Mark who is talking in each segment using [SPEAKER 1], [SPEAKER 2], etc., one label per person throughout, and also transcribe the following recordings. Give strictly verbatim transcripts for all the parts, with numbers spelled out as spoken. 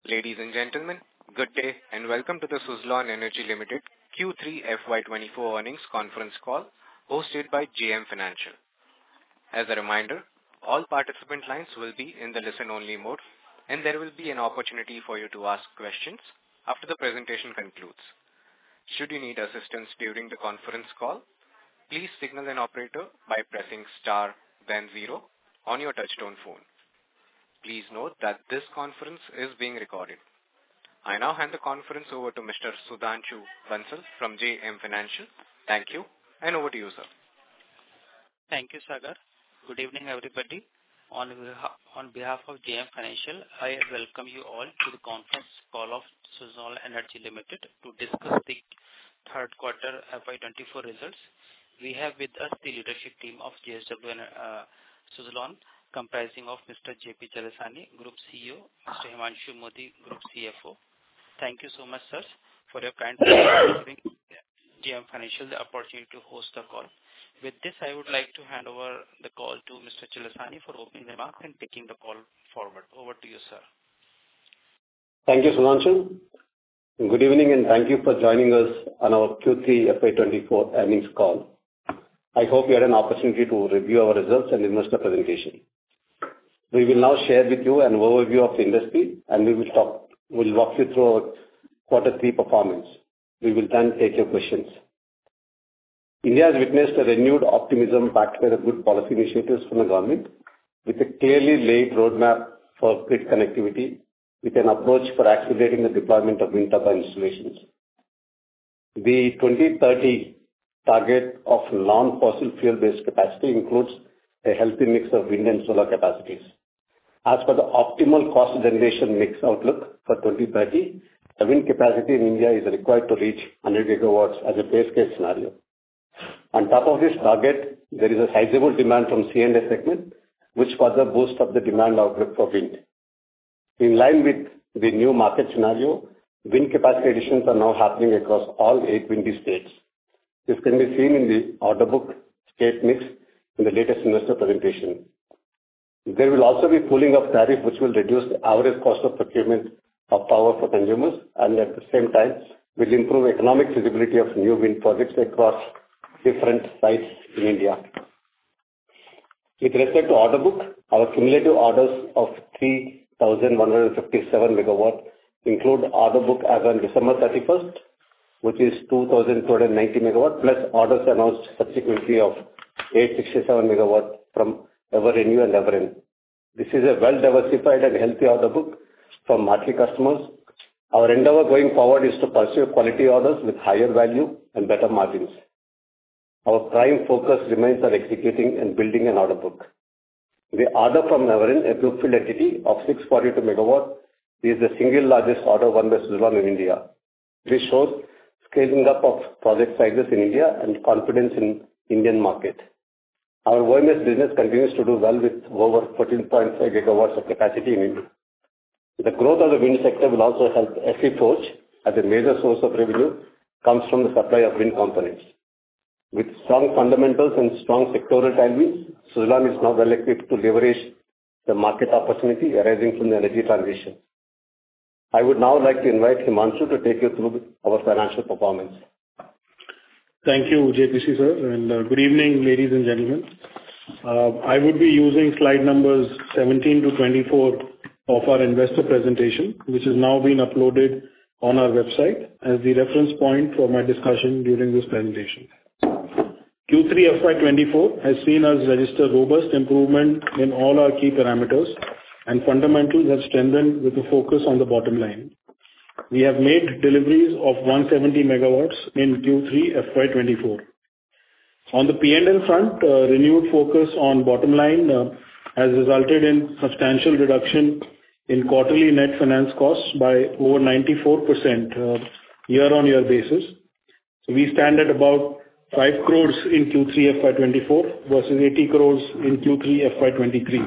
[SPEAKER 1] Ladies and gentlemen, good day and welcome to the Suzlon Energy Limited Q three F Y twenty-four earnings conference call hosted by J M Financial. As a reminder, all participant lines will be in the listen-only mode and there will be an opportunity for you to ask questions after the presentation concludes. Should you need assistance during the conference call, please signal an operator by pressing star then zero on your touchtone phone. Please note that this conference is being recorded. I now hand the conference over to Mister Sudhanshu Bansal from J M Financial. Thank you, and over to you, sir.
[SPEAKER 2] Thank you, Sagar. Good evening, everybody. On behalf, on behalf of J M Financial, I welcome you all to the conference call of Suzlon Energy Limited to discuss the third quarter F Y twenty-four results. We have with us the leadership team of J S W uh, Suzlon, comprising of Mister J P Chalasani, Group C E O, Mister Himanshu Mody, Group C F O. Thank you so much, sirs, for your kind giving J M Financial the opportunity to host the call. With this, I would like to hand over the call to Mister Chalasani for opening remarks and taking the call forward. Over to you, sir.
[SPEAKER 3] Thank you, Sudhanshu. Good evening and thank you for joining us on our Q three F Y twenty-four earnings call. I hope you had an opportunity to review our results and investor presentation. We will now share with you an overview of the industry and we will talk, we'll walk you through our quarter three performance. We will then take your questions. India has witnessed a renewed optimism backed by the good policy initiatives from the government with a clearly laid roadmap for grid connectivity with an approach for accelerating the deployment of wind turbine installations. The twenty thirty target of non-fossil fuel-based capacity includes a healthy mix of wind and solar capacities. As per the optimal cost generation mix outlook for twenty thirty, the wind capacity in India is required to reach one hundred gigawatts as a base case scenario. On top of this target, there is a sizable demand from C and I segment, which further boosts up the demand outlook for wind. In line with the new market scenario, wind capacity additions are now happening across all eight windy states. This can be seen in the order book state mix in the latest investor presentation. There will also be pooling of tariff which will reduce the average cost of procurement of power for consumers and at the same time will improve economic feasibility of new wind projects across different sites in India. With respect to order book, our cumulative orders of three thousand one hundred fifty-seven megawatt include order book as on December thirty-first, which is two thousand two hundred ninety megawatt, plus orders announced subsequently of eight hundred sixty-seven megawatt from Everrenew and Everin. This is a well-diversified and healthy order book from marquee customers. Our endeavor going forward is to pursue quality orders with higher value and better margins. Our prime focus remains on executing and building an order book. The order from Everin, a Brookfield entity of six hundred forty-two megawatt, is the single largest order won by Suzlon in India. This shows scaling up of project sizes in India and confidence in Indian market. Our O M S business continues to do well with over fourteen point five gigawatts of capacity in India. The growth of the wind sector will also help S E Forge as a major source of revenue comes from the supply of wind components. With strong fundamentals and strong sectoral tailwinds, Suzlon is now well equipped to leverage the market opportunity arising from the energy transition. I would now like to invite Himanshu to take you through our financial performance.
[SPEAKER 4] Thank you, J P C sir, and uh, good evening, ladies and gentlemen. Uh, I would be using slide numbers seventeen to twenty-four of our investor presentation, which has now been uploaded on our website as the reference point for my discussion during this presentation. Q three F Y twenty-four has seen us register robust improvement in all our key parameters and fundamentals have strengthened with a focus on the bottom line. We have made deliveries of one hundred seventy megawatts in Q three F Y twenty-four. On the P and L front, uh, renewed focus on bottom line uh, has resulted in substantial reduction in quarterly net finance costs by over ninety-four percent uh, year-on-year basis. So we stand at about five crores in Q three F Y twenty-four versus eighty crores in Q three F Y twenty-three.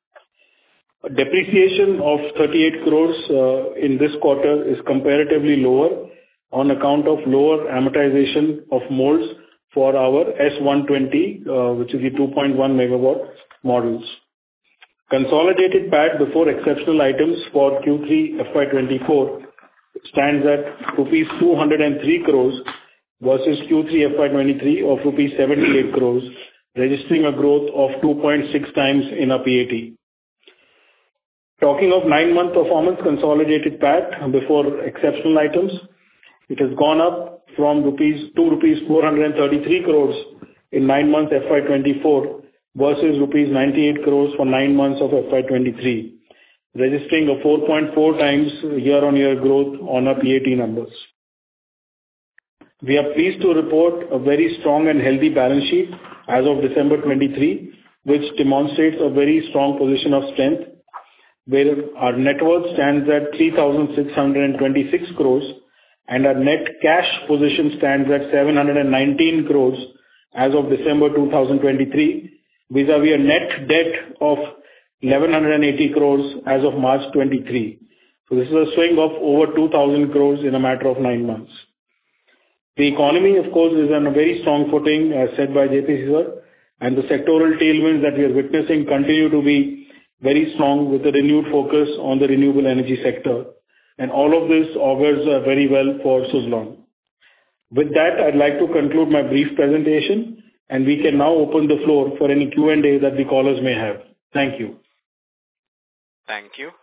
[SPEAKER 4] Depreciation of thirty-eight crores uh, in this quarter is comparatively lower on account of lower amortization of molds for our S one twenty, uh, which is the two point one megawatt models. Consolidated P A T before exceptional items for Q three F Y twenty-four stands at rupees two hundred three crores versus Q three F Y twenty-three of rupees seventy-eight crores, registering a growth of two point six times in our P A T. Talking of nine-month performance, consolidated P A T before exceptional items, it has gone up from rupees to rupees four hundred thirty-three crores in nine months F Y twenty-four versus rupees ninety-eight crores for nine months of F Y twenty-three, registering a four point four times year-on-year growth on our P A T numbers. We are pleased to report a very strong and healthy balance sheet as of December twenty-three, which demonstrates a very strong position of strength, where our net worth stands at three thousand six hundred twenty-six crores and our net cash position stands at seven hundred nineteen crores as of December two thousand twenty-three, vis-a-vis a net debt of eleven eighty crores as of March twenty-three. So this is a swing of over two thousand crores in a matter of nine months. The economy, of course, is on a very strong footing, as said by J P C sir, and the sectoral tailwinds that we are witnessing continue to be very strong with a renewed focus on the renewable energy sector. And all of this augurs uh, very well for Suzlon. With that, I'd like to conclude my brief presentation, and we can now open the floor for any Q and A that the callers may have. Thank you.
[SPEAKER 1] Thank you.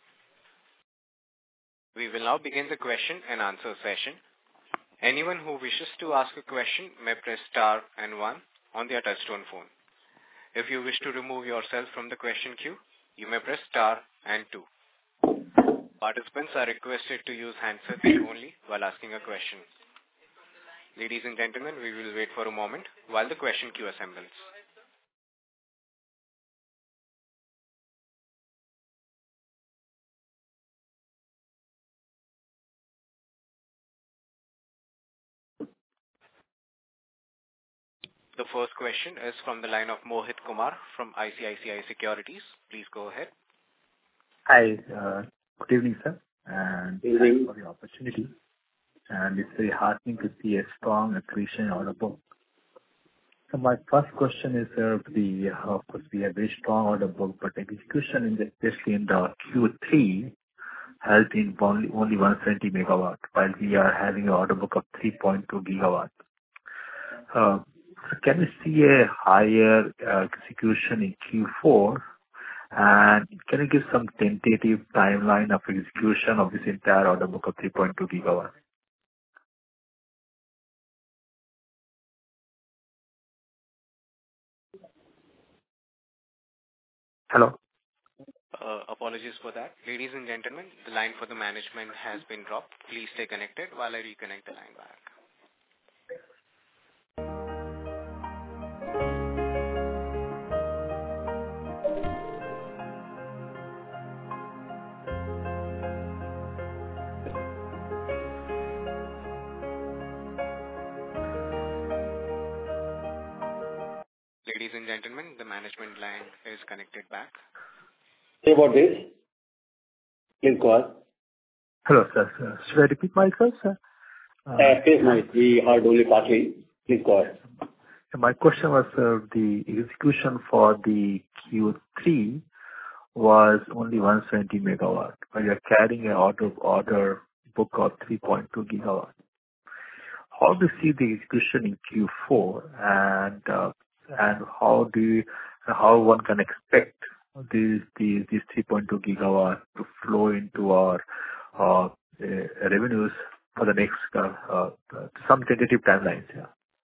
[SPEAKER 1] We will now begin the question and answer session. Anyone who wishes to ask a question may press star and one on their touchtone phone. If you wish to remove yourself from the question queue, you may press star and two. Participants are requested to use handsets only while asking a question. Ladies and gentlemen, we will wait for a moment while the question queue assembles. The first question is from the line of Mohit Kumar from I C I C I Securities. Please go ahead.
[SPEAKER 5] Hi, uh, good evening, sir, and
[SPEAKER 3] Good
[SPEAKER 5] thanks
[SPEAKER 3] evening.
[SPEAKER 5] for the opportunity. And it's very heartening to see a strong accretion order book. So my first question is, uh, the uh, of course we have very strong order book, but execution in the, especially in the Q three has been only only one hundred seventy megawatt, while we are having an order book of three point two gigawatt. Uh, so can we see a higher uh, execution in Q four? And can you give some tentative timeline of execution of this entire order book of three point two gigawatt? Hello?
[SPEAKER 1] Uh, apologies for that. Ladies and gentlemen, the line for the management has been dropped. Please stay connected while I reconnect the line back. Ladies and gentlemen, the management line is connected back.
[SPEAKER 3] Say about this. Please go ahead.
[SPEAKER 5] Hello, sir. sir. Should I repeat myself, sir? Uh,
[SPEAKER 3] Uh, please, Mohit. We heard only partly. Please go ahead.
[SPEAKER 5] so my question was, uh, the execution for the Q three was only one hundred seventy megawatt, while you're carrying an order order book of three point two gigawatt. How do you see the execution in Q four, and uh, and how do you, how one can expect these these these three point two gigawatt to flow into our uh, uh, revenues for the next uh, uh, some tentative timelines? Yeah.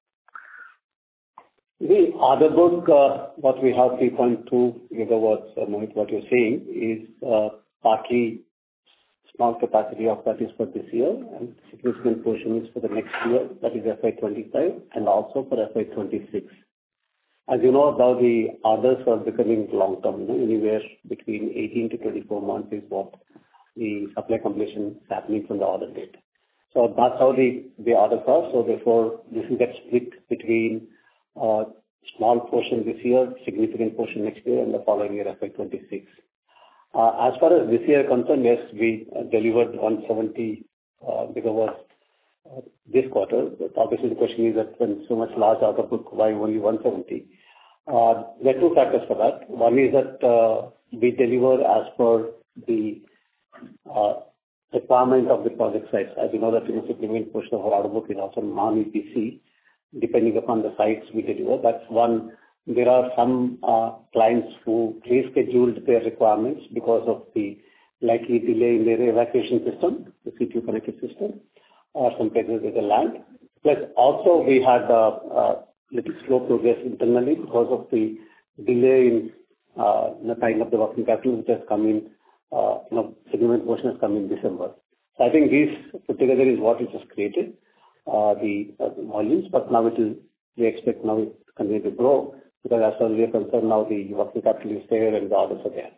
[SPEAKER 3] The order book, uh, what we have three point two gigawatts, uh, Mohit, what you're saying is uh, partly small capacity of that is for this year, and significant portion is for the next year, that is F Y twenty-five, and also for F Y twenty-six. As you know, now the orders are becoming long-term, you know, anywhere between eighteen to twenty-four months is what the supply completion is happening from the order date. So that's how the, the orders are. So therefore, this will get split between uh, small portion this year, significant portion next year, and the following year, F Y twenty-six. Uh, as far as this year concerned, yes, we uh, delivered one hundred seventy uh, gigawatts uh, this quarter. But obviously, the question is that when so much large order book, why only one hundred seventy? Uh, there are two factors for that. One is that uh, we deliver as per the uh, requirement of the project sites. As you know, that a significant portion of our order book is also non-E P C, depending upon the sites we deliver. That's one. There are some uh, clients who rescheduled their requirements because of the likely delay in their evacuation system, the C T U connected system, or some places with the land. Plus, also we had a uh, uh, little slow progress internally because of the delay in uh, you know, tying up the working capital, which has come in, uh, you know, significant portion has come in December. So I think these put together is what it has created, uh, the, uh, the volumes, but now it is, we expect now it to continue to grow, because as far as we are concerned, now the working capital is there and the orders are there.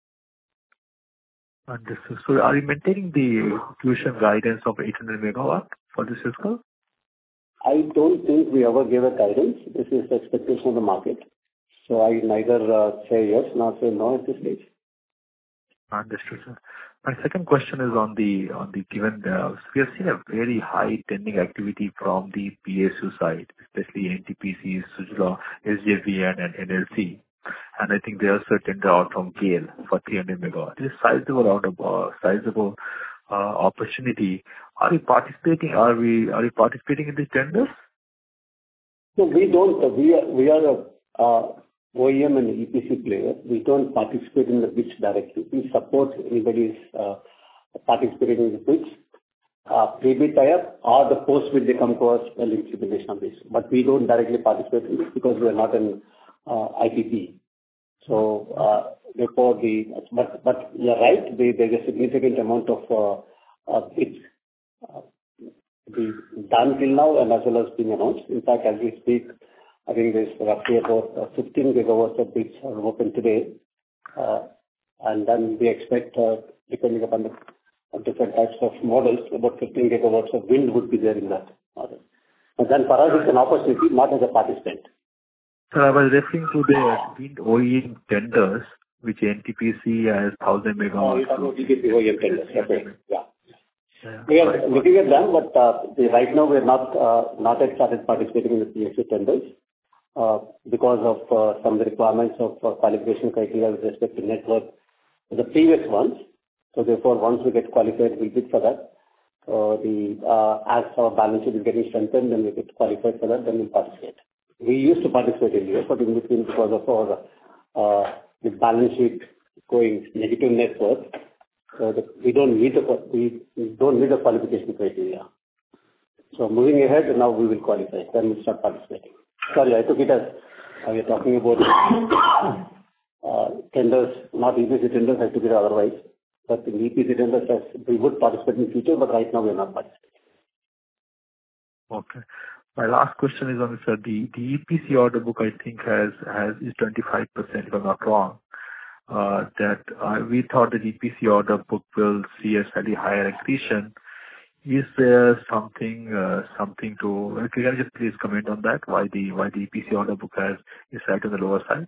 [SPEAKER 5] Understood. So are you maintaining the execution guidance of eight hundred megawatt for this fiscal?
[SPEAKER 3] I don't think we ever gave a guidance. This is the expectation of the market. So I neither uh, say yes nor say no at this stage.
[SPEAKER 5] Understood, sir. My second question is on the, on the given, uh, we have seen a very high tendering activity from the P S U side, especially N T P C, Suzlon, S J V N and N L C. And I think there is a tender out from GAIL for three hundred megawatt. This is sizable out of, uh, sizable uh, opportunity. Are you participating? Are we, are you participating in these tenders?
[SPEAKER 3] No, we don't. We are, we are a uh, O E M and E P C player. We don't participate in the bids directly. We support anybody's uh, participating in the bids, uh, pre-bid tie-up, or the post-bid they come to us well implementation of this. But we don't directly participate in this because we are not an uh, I P P. So uh, therefore, the but but you're right. The, there's a significant amount of uh, uh, bids uh, be done till now, and as well as being announced. In fact, as we speak, I think there's roughly about uh, fifteen gigawatts of bids are open today. Uh, and then we expect, uh, depending upon the uh, different types of models, about fifteen gigawatts of wind would be there in that model. And then for us, it's an opportunity, not as a participant.
[SPEAKER 5] So I was referring to the wind O E M tenders, which N T P C has one thousand megawatts.
[SPEAKER 3] Oh, you're talking about N T P C O E M tenders. Okay. Yeah.
[SPEAKER 5] Yeah.
[SPEAKER 3] We are looking at them, but uh, the, right now we are not uh, not yet started participating in the P S U tenders uh, because of uh, some of the requirements of uh, qualification criteria with respect to network, the previous ones. So therefore, once we get qualified, we'll bid for that. Uh, the uh, as our balance sheet is getting strengthened, then we get qualified for that, then we'll participate. We used to participate earlier, but in between, because of our uh, the balance sheet going negative net worth, so that we don't meet the we, we don't meet the qualification criteria. So moving ahead, now we will qualify. Then we'll start participating. Sorry, I took it as uh, we are talking about uh, tenders, not E P C tenders. I took it otherwise. But in E P C tenders, we would participate in future, but right now we are not participating.
[SPEAKER 5] Okay. My last question is on sir, the the E P C order book, I think, has has is twenty-five percent, if I'm not wrong. Uh, That uh, we thought that E P C order book will see a slightly higher accretion. Is there something uh, something to... Can you just please comment on that, why the why the E P C order book has is slightly on the lower side?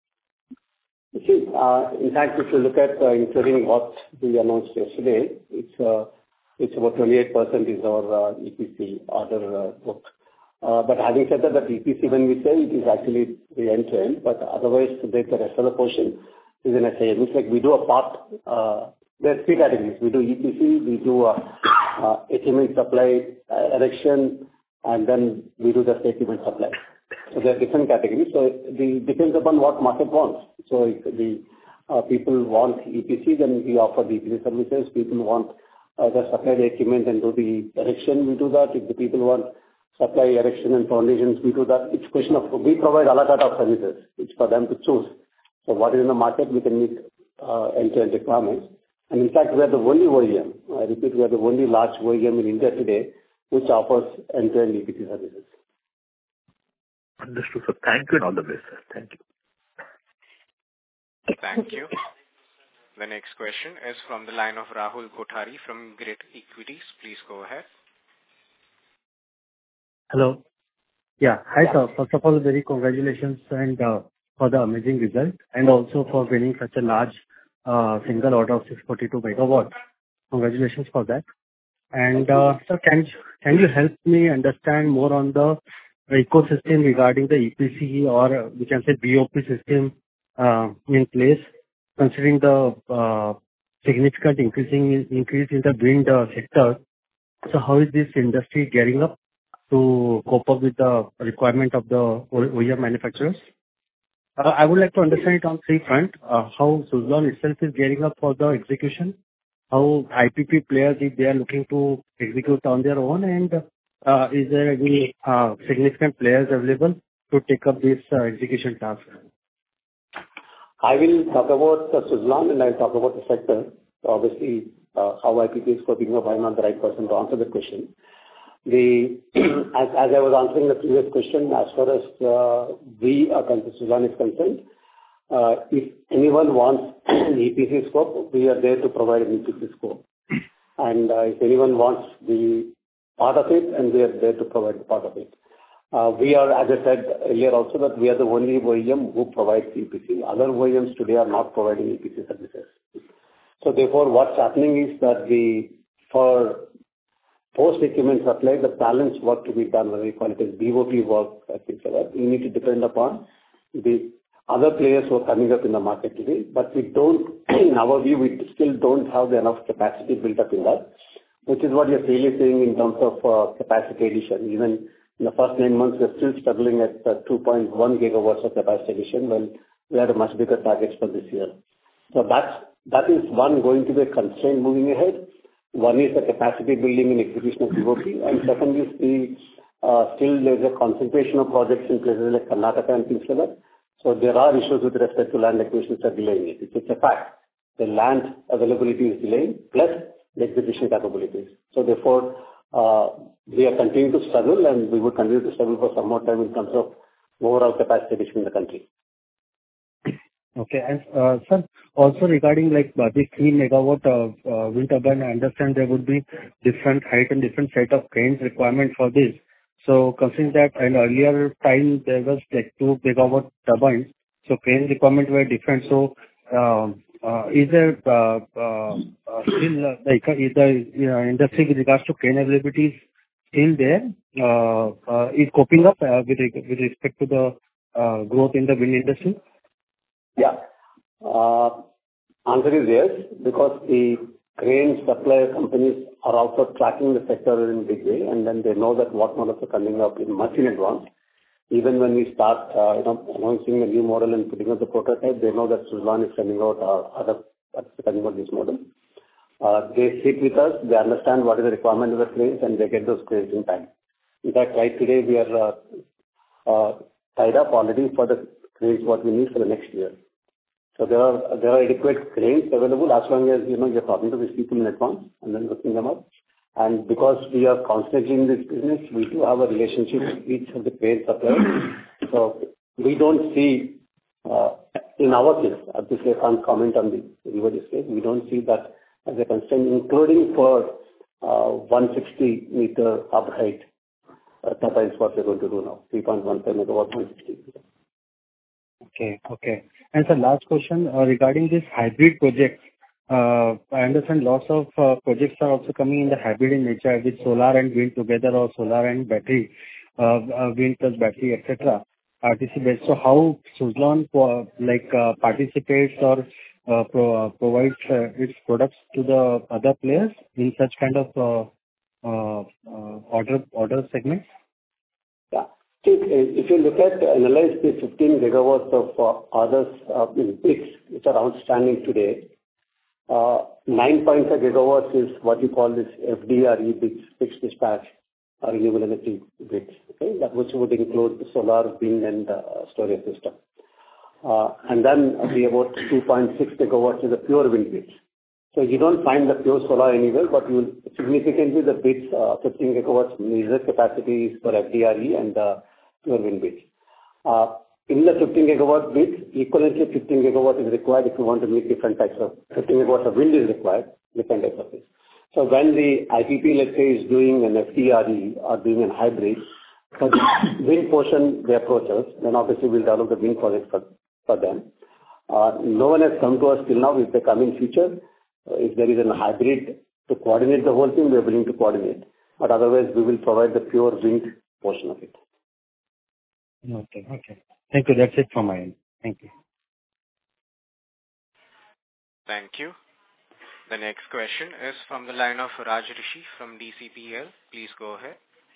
[SPEAKER 3] You see, uh, in fact, if you look at uh, including what we announced yesterday, it's uh, it's about twenty-eight percent is our uh, E P C order uh, book. Uh, But having said that, that E P C, when we say it is actually the end-to-end, but otherwise, there's the rest of the portion is an S I M. It's like we do a part, uh, there are three categories. We do E P C, we do uh, uh, equipment supply, uh, erection, and then we do the equipment supply. So there are different categories. So it depends upon what market wants. So if the uh, people want E P C, then we offer the E P C services. People want uh, the supply the equipment and do the erection, we do that. If the people want supply, erection and foundations, we do that. It's a question of, we provide a la carte of services. It's for them to choose. So what is in the market, we can meet uh, end-to-end requirements. And in fact, we are the only O E M, I repeat, we are the only large O E M in India today, which offers end-to-end E P C services.
[SPEAKER 5] Understood, sir. Thank you and all the best, sir. Thank you.
[SPEAKER 1] Thank you. The next question is from the line of Rahul Kothari from Grit Equities. Please go ahead.
[SPEAKER 6] Hello. Yeah. Hi, sir. First of all, very congratulations and uh, for the amazing result, and also for winning such a large uh, single order of six hundred forty-two megawatts. Congratulations for that. And uh, sir, can can you help me understand more on the ecosystem regarding the E P C or uh, we can say B O P system uh, in place? considering the uh, significant increasing increase in the wind uh, sector, so how is this industry gearing up to cope up with the requirement of the O E M manufacturers? Uh, I would like to understand it on three front, uh, how Suzlon itself is gearing up for the execution, how I P P players, if they are looking to execute on their own, and uh, is there any uh, significant players available to take up this uh, execution task?
[SPEAKER 3] I will talk about uh, Suzlon and I'll talk about the sector. So obviously, uh, how I P P is coping up, I'm not the right person to answer the question. The as, as I was answering the previous question, as far as uh, we are concerned, Suzlon is concerned, uh, if anyone wants an E P C scope, we are there to provide an E P C scope. And uh, if anyone wants the part of it, and we are there to provide the part of it. Uh, we are, as I said earlier also, that we are the only O E M who provides E P C. Other O E Ms today are not providing E P C services. So therefore, what's happening is that the for post-equipment supply, the balance work to be done, whether we call it as B O P work, I think so that we need to depend upon the other players who are coming up in the market today. But we don't, in our view, we still don't have enough capacity built up in that, which is what you're really saying in terms of uh, capacity addition. Even in the first nine months, we're still struggling at uh, two point one gigawatts of capacity addition, when we had a much bigger targets for this year. So that's, that is one going to be a constraint moving ahead. One is the capacity building and execution of B O P, and second is the uh, still there's a concentration of projects in places like Karnataka and things like that. So there are issues with respect to land acquisitions are delaying it. It's, it's a fact. The land availability is delaying, plus the execution capabilities. So therefore, uh, we are continuing to struggle, and we will continue to struggle for some more time in terms of overall capacity addition in the country.
[SPEAKER 6] Okay. And, uh, sir, also regarding like uh, the three megawatt of uh, wind turbine, I understand there would be different height and different set of cranes requirement for this. So considering that in earlier time there was like two megawatt turbines, so crane requirement were different. So, um, uh, is there uh, uh, uh, still uh, like uh, is the uh, industry with regards to crane availability is still there? Uh, uh, is coping up uh, with with respect to the uh, growth in the wind industry?
[SPEAKER 3] Yeah. Uh, answer is yes, because the crane supplier companies are also tracking the sector in a big way, and then they know that what models are coming up in much in advance. Even when we start, uh, you know, announcing a new model and putting up the prototype, they know that Suzlon is coming out, uh, other coming out this model. Uh, they sit with us, they understand what is the requirement of the cranes, and they get those cranes in time. In fact, right today we are uh, uh, tied up already for the cranes what we need for the next year. So there are there are adequate cranes available as long as, you know, you're talking to these people in advance and then looking them up. And because we are constantly in this business, we do have a relationship with each of the crane suppliers. So we don't see, uh, in our case, at this I can't comment on the everybody's case, we don't see that as a constraint, including for uh, one hundred sixty meter up height uh, turbines what we're going to do now, three point one five megawatt, one hundred sixty.
[SPEAKER 6] Okay. Okay. And sir, last question uh, regarding this hybrid projects. Uh, I understand lots of uh, projects are also coming in the hybrid in nature with solar and wind together, or solar and battery, uh, uh, wind plus battery, et cetera. R T C based. So how Suzlon uh, like uh, participates or uh, pro, uh, provides uh, its products to the other players in such kind of uh, uh, uh, order order segments?
[SPEAKER 3] Yeah. If you look at, analyze the fifteen gigawatts of uh, orders uh, in bids which are outstanding today, uh, nine point five gigawatts is what you call this F D R E bids, fixed dispatch or renewable energy bids, okay? That which would include the solar, wind and uh, storage system. Uh, and then the about two point six gigawatts is the pure wind bids. So you don't find the pure solar anywhere, but you will significantly the bids, uh, fifteen gigawatts major capacity is for F D R E and uh, pure wind bids. Uh, in the fifteen gigawatt bids, equivalently fifteen gigawatt is required if you want to meet different types of, fifteen gigawatts of wind is required, different types of bids. So when the I P P, let's say, is doing an F D R E or doing an hybrid, for the wind portion they approach us, then obviously we'll develop the wind project for, for them. Uh, no one has come to us till now. If they come in future, uh, if there is a hybrid to coordinate the whole thing, we are willing to coordinate. But otherwise, we will provide the pure wind portion of it.
[SPEAKER 6] Okay. Okay. Thank you. That's it from my end. Thank you.
[SPEAKER 1] Thank you. The next question is from the line of Raj Rishi from D C P L. Please go ahead.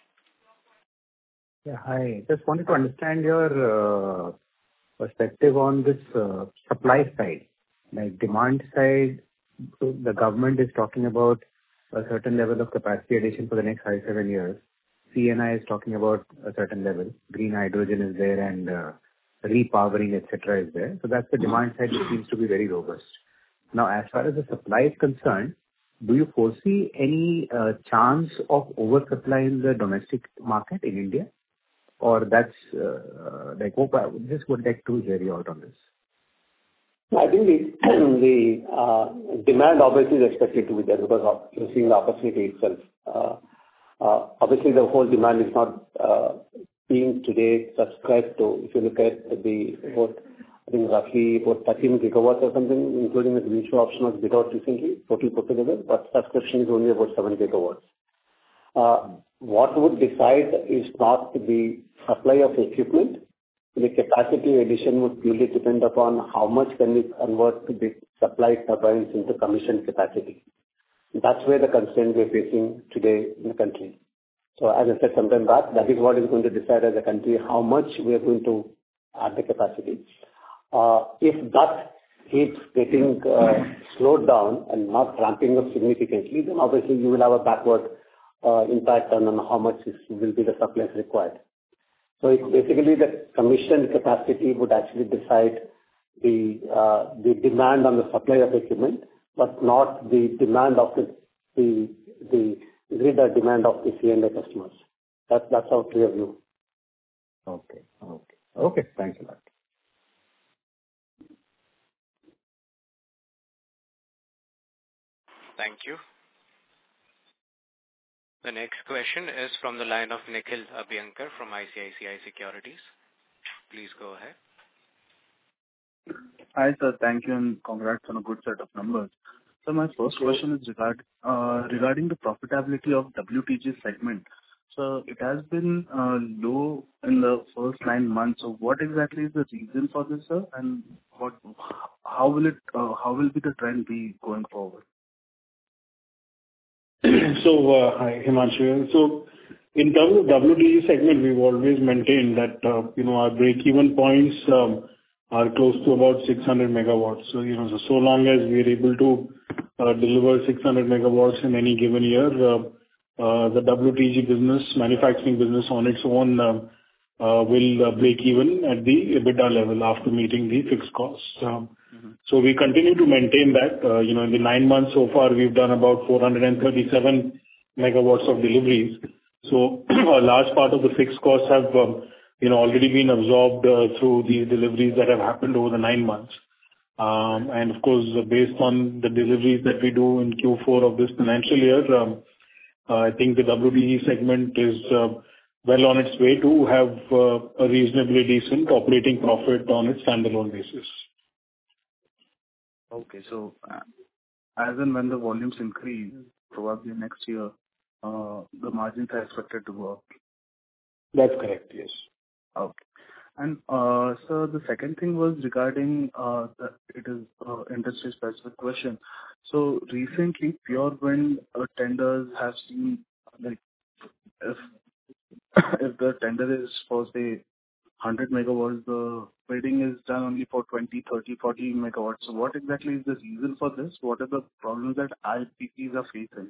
[SPEAKER 7] Yeah, hi. Just wanted to understand your uh, perspective on this uh, supply side. Like demand side, so the government is talking about a certain level of capacity addition for the next five, seven years. C N I is talking about a certain level. Green hydrogen is there and uh, repowering, et cetera is there. So that's the demand side which seems to be very robust. Now, as far as the supply is concerned, do you foresee any uh, chance of oversupply in the domestic market in India? Or that's uh, like, hope I just would like to hear you out on this.
[SPEAKER 3] I think the, the uh, demand obviously is expected to be there because of, you're seeing the opportunity itself. Uh, uh, obviously, the whole demand is not uh, being today subscribed to. If you look at the what I think roughly about thirteen gigawatts or something, including the mutual option was bid out recently, total put together, but subscription is only about seven gigawatts. Uh, what would decide is not the supply of equipment. The capacity addition would purely depend upon how much can we convert the supply turbines into commissioned capacity. That's where the constraint we're facing today in the country. So as I said sometime back, that is what is going to decide as a country how much we are going to add the capacity. Uh, if that keeps getting uh, slowed down and not ramping up significantly, then obviously you will have a backward uh, impact on, on how much is, will be the supplies required. So it's basically the commissioned capacity would actually decide the uh, the demand on the supply of equipment, but not the demand of the the the grid or demand of the C and I customers. That, that's our clear view.
[SPEAKER 7] Okay. Okay. Okay. Thanks a lot.
[SPEAKER 1] Thank you. The next question is from the line of Nikhil Abhyankar from I C I C I Securities. Please go ahead.
[SPEAKER 8] Hi, sir. Thank you, and congrats on a good set of numbers. So my first question is regard, uh, regarding the profitability of W T G segment. So it has been uh, low in the first nine months. So what exactly is the reason for this, sir? And what, how will it, uh, how will be the trend be going forward?
[SPEAKER 4] So, uh, hi, Himanshu. So in terms of W T G segment, we've always maintained that, uh, you know, our break-even points um, are close to about six hundred megawatts. So, you know, so, so long as we are able to uh, deliver six hundred megawatts in any given year, uh, uh, the W T G business, manufacturing business on its own, uh, uh, will uh, break even at the EBITDA level after meeting the fixed costs. Um, mm-hmm. So we continue to maintain that. Uh, you know, in the nine months so far, we've done about four hundred thirty-seven megawatts of deliveries. So a large part of the fixed costs have, um, you know, already been absorbed uh, through these deliveries that have happened over the nine months. Um, and of course, uh, based on the deliveries that we do in Q four of this financial year, um, uh, I think the W T G segment is uh, well on its way to have uh, a reasonably decent operating profit on its standalone basis.
[SPEAKER 8] Okay, so uh, as and when the volumes increase, probably next year, uh, the margins are expected to go up.
[SPEAKER 4] That's correct, yes.
[SPEAKER 8] Okay. And uh, so the second thing was regarding, uh, the, it is uh, industry-specific question. So recently, pure wind uh, tenders have seen, like, if if the tender is for, say, one hundred megawatts, the bidding is done only for twenty, thirty, forty megawatts. So what exactly is the reason for this? What are the problems that I P Ps are facing?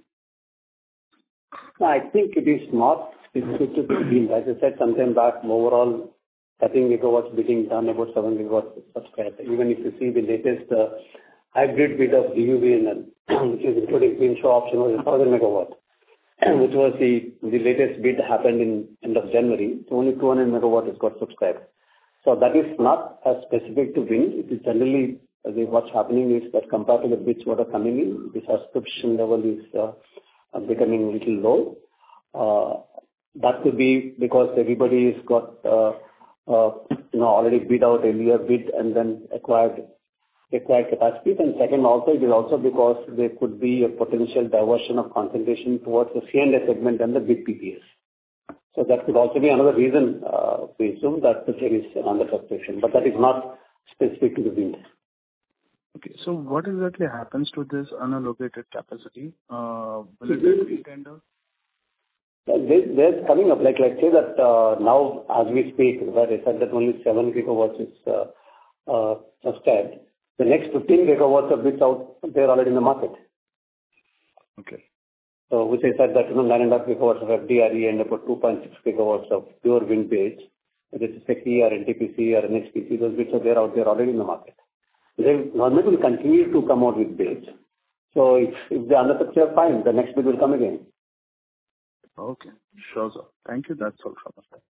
[SPEAKER 3] I think it is not specific to the field. As I said sometime back, overall thirteen gigawatts bidding done, about seven gigawatts subscribed. Even if you see the latest uh, hybrid bid of D U V N L, which is including green show option, was one thousand megawatts, which was the, the latest bid happened in end of January. So only two hundred megawatts has got subscribed. So that is not as specific to wind. It is generally, uh, the, what's happening is that compared to the bids what are coming in, the subscription level is uh, uh, becoming a little low. Uh, that could be because everybody has got, uh, uh, you know, already bid out earlier bid and then acquired acquired capacities. And second, also, it is also because there could be a potential diversion of concentration towards the C and I segment and the big P P S. So that could also be another reason, uh, we assume that there is an under subscription, but that is not specific to the wind.
[SPEAKER 8] Okay. So what exactly happens to this unallocated capacity? Uh, Will it get re-tendered?
[SPEAKER 3] There- There's coming up, like, let's say that uh, now as we speak, where I said that only seven gigawatts is uh, uh, subscribed. The next fifteen gigawatts of which out, they're already in the market.
[SPEAKER 8] Okay.
[SPEAKER 3] So which I said that, you know, nine and a half gigawatts of F D R E and about two point six gigawatts of pure wind based, whether it's SECI or N T P C or N H P C, those bits are there out there already in the market. Then government will continue to come out with bids. So if, if they undersubscribe, fine, the next bid will come again.
[SPEAKER 8] Okay. Sure, sir. Thank you. That's all from us.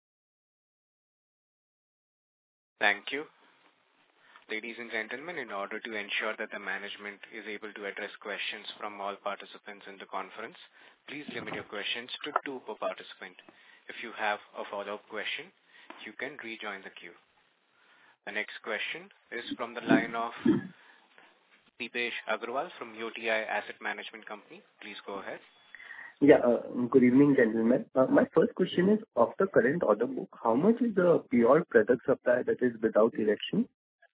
[SPEAKER 1] Thank you. Ladies and gentlemen, in order to ensure that the management is able to address questions from all participants in the conference, please limit your questions to two per participant. If you have a follow-up question, you can rejoin the queue. The next question is from the line of Deepesh Agarwal from U T I Asset Management Company. Please go ahead.
[SPEAKER 9] Yeah. uh, Good evening, gentlemen. Uh, My first question is, of the current order book, how much is the pure product supply that is without erection?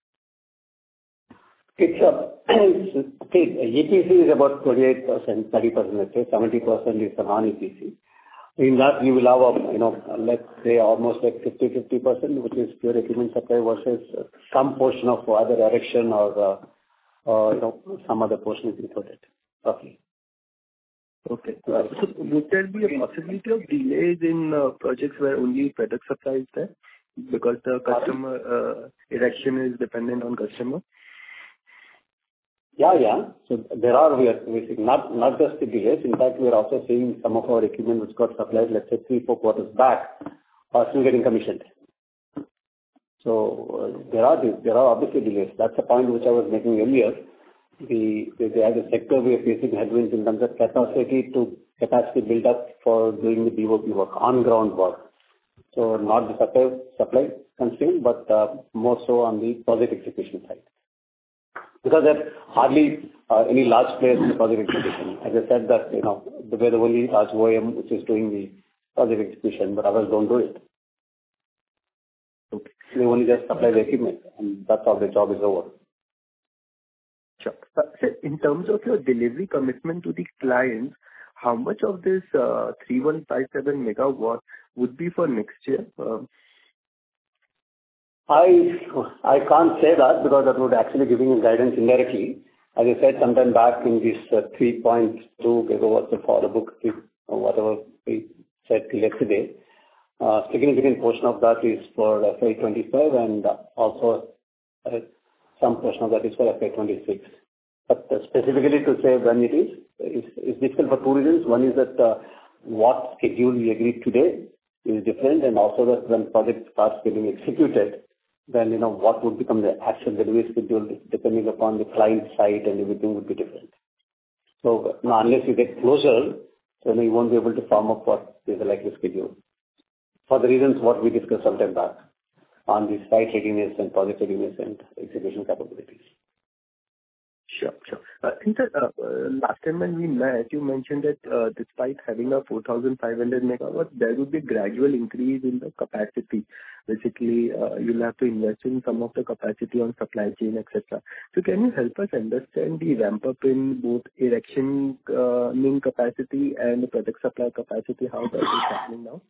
[SPEAKER 3] It's uh, okay, E P C is about twenty-eight percent, thirty percent, let's say, seventy percent is the non-E P C. In that, you will have, a, you know, let's say almost like fifty fifty percent, which is pure equipment supply versus some portion of either erection or, uh, or, you know, some other portion is included. Okay.
[SPEAKER 9] Okay. Uh, So would there be a possibility of delays in uh, projects where only product supply is there because the customer uh, erection is dependent on customer?
[SPEAKER 3] Yeah, yeah. So there are, we are, we see not, not just the delays. In fact, we are also seeing some of our equipment which got supplied, let's say, three, four quarters back, are still getting commissioned. So, uh, there are, there are obviously delays. That's the point which I was making earlier. The, the, as a sector, we are facing headwinds in terms of capacity to capacity build up for doing the B O P work, on-ground work. So not the supply, supply constraint, but uh, more so on the project execution side. Because there are hardly uh, any large players in the project execution. As I said that, you know, we're the only large O E M which is doing the project execution, but others don't do it.
[SPEAKER 9] Okay.
[SPEAKER 3] They only just supply the equipment, and that's how the job is over.
[SPEAKER 9] Sure. Uh, So in terms of your delivery commitment to the clients, how much of this uh, three one five seven megawatt would be for next year? Um,
[SPEAKER 3] I I can't say that because that would actually giving you guidance indirectly. As I said sometime back in this uh, three point two gigawatts of order book, or whatever we said yesterday, uh, significant portion of that is for F Y twenty-five and also uh, some portion of that is for F Y twenty-six. But uh, specifically to say when it is, is, is difficult for two reasons. One is that uh, what schedule we agreed today is different, and also that when project starts getting executed, then, you know, what would become the actual delivery schedule depending upon the client side and everything would be different. So now, unless you get closer, then you won't be able to form up what is the likely schedule. For the reasons what we discussed sometime back on the site readiness and project readiness and execution capabilities.
[SPEAKER 9] Sure, sure. Uh, and sir, uh, uh, last time when we met, you mentioned that uh, despite having a four thousand five hundred megawatt, there would be a gradual increase in the capacity. Basically, uh, you'll have to invest in some of the capacity on supply chain, et cetera. So can you help us understand the ramp up in both erection uh, main capacity and the product supply capacity, how that is happening now?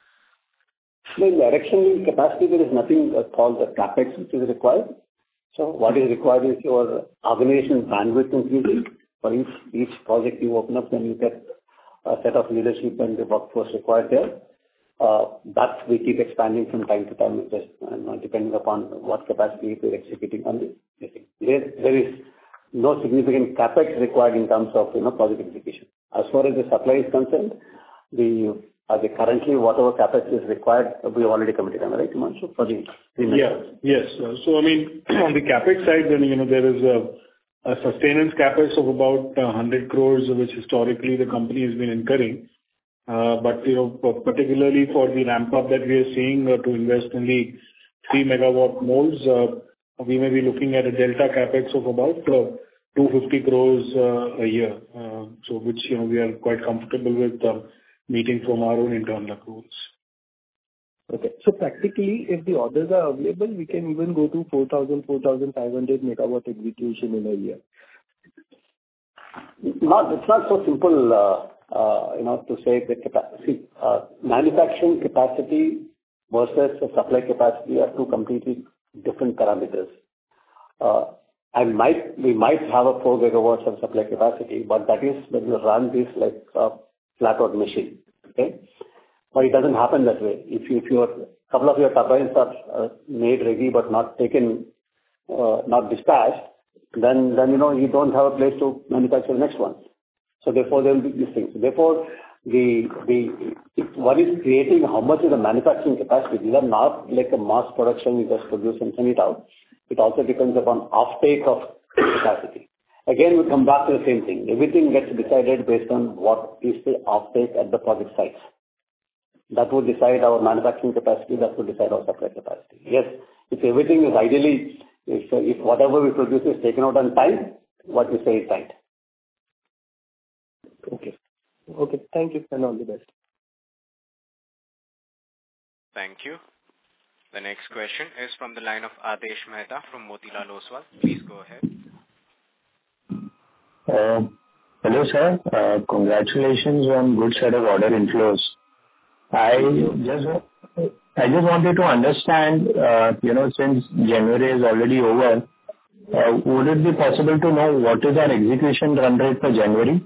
[SPEAKER 3] No, in the erection capacity, there is nothing uh, called the CapEx which is required. So what is required is your organization bandwidth increasing. For each, each project you open up, then you get a set of leadership and the workforce required there. Uh, that we keep expanding from time to time, just uh, depending upon what capacity we're executing on this. There, there is no significant CapEx required in terms of, you know, project execution. As far as the supply is concerned, the Are they currently, whatever CapEx is required, we already committed, am I right, Himanshu, for the three
[SPEAKER 4] Yeah. Yes. Uh, So, I mean, on the CapEx side, then, you know, there is a a sustenance CapEx of about uh, one hundred crores, which historically the company has been incurring. Uh, But, you know, p- particularly for the ramp up that we are seeing uh, to invest in the three megawatt molds, uh, we may be looking at a delta CapEx of about uh, two hundred fifty crores uh, a year. Uh, So which, you know, we are quite comfortable with uh, meeting from our own internal accruals.
[SPEAKER 9] Okay. So practically, if the orders are available, we can even go to four thousand, four thousand five hundred megawatt execution in a year.
[SPEAKER 3] Not, it's not so simple, uh, uh, you know, to say the capacity, uh, manufacturing capacity versus the supply capacity are two completely different parameters. Uh, and might, we might have a four gigawatts of supply capacity, but that is when you run this like a flat out machine, okay? But it doesn't happen that way. If you, if your couple of your turbines are uh, made ready but not taken, uh, not dispatched, then, then, you know, you don't have a place to manufacture the next one. So therefore, there will be these things. Therefore, the, the, if one is creating how much is the manufacturing capacity, these are not like a mass production, you just produce and send it out. It also depends upon offtake of capacity. Again, we come back to the same thing. Everything gets decided based on what is the offtake at the project sites. That would decide our manufacturing capacity, that would decide our supply capacity. Yes, if everything is ideally, if, if whatever we produce is taken out on time, what we say is right.
[SPEAKER 9] Okay. Okay. Thank you and all the best.
[SPEAKER 1] Thank you. The next question is from the line of Adesh Mehta from Motilal Oswal. Please go ahead.
[SPEAKER 10] Uh, hello, sir. Uh, congratulations on good set of order inflows. I just I just wanted to understand, uh, you know, since January is already over, uh, would it be possible to know what is our execution run rate for January?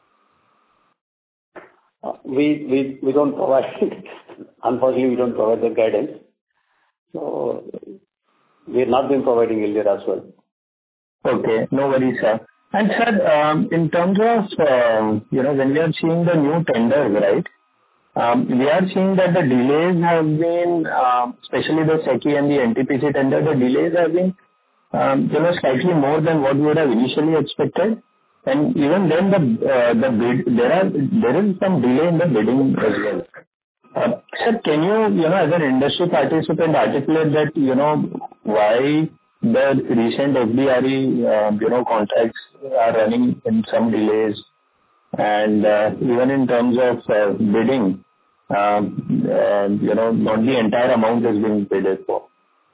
[SPEAKER 3] Uh, we, we, we don't provide, unfortunately, we don't provide the guidance. So, we have not been providing earlier as well.
[SPEAKER 10] Okay, no worries, sir. And sir, um, in terms of, uh, you know, when we are seeing the new tenders, right? Um, we are seeing that the delays have been, uh, especially the SECI and the N T P C tender, the delays have been, um, you know, slightly more than what we would have initially expected. And even then, the uh, the bid, there are there is some delay in the bidding as well. Uh, sir, can you, you know, as an industry participant, articulate that, you know, why the recent F D R E, uh, you know, contracts are running in some delays, and uh, even in terms of uh, bidding, um, uh, you know, not the entire amount is being bid for.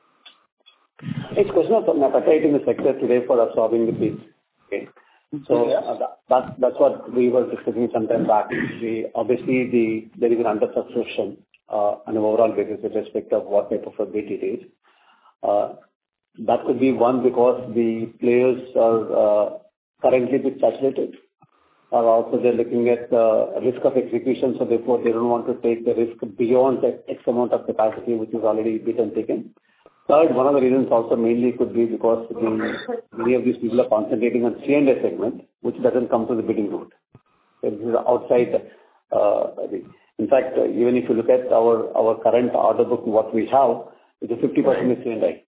[SPEAKER 3] It's a question of an appetite in the sector today for absorbing the bids. Okay. So uh, that, that, that's what we were discussing some time back. We, obviously, the there is an under-subscription uh, on an overall basis with respect of what type of a bid it is. Uh, that could be one because the players are uh, currently bit saturated, or also they're looking at the risk of execution, so therefore they don't want to take the risk beyond the X amount of capacity which is already bid and taken. Third, one of the reasons also mainly could be because the, many of these people are concentrating on C and A segment, which doesn't come to the bidding route. So this is outside. Uh, the, in fact, uh, even if you look at our, our current order book, what we have, it's a fifty percent is C and A.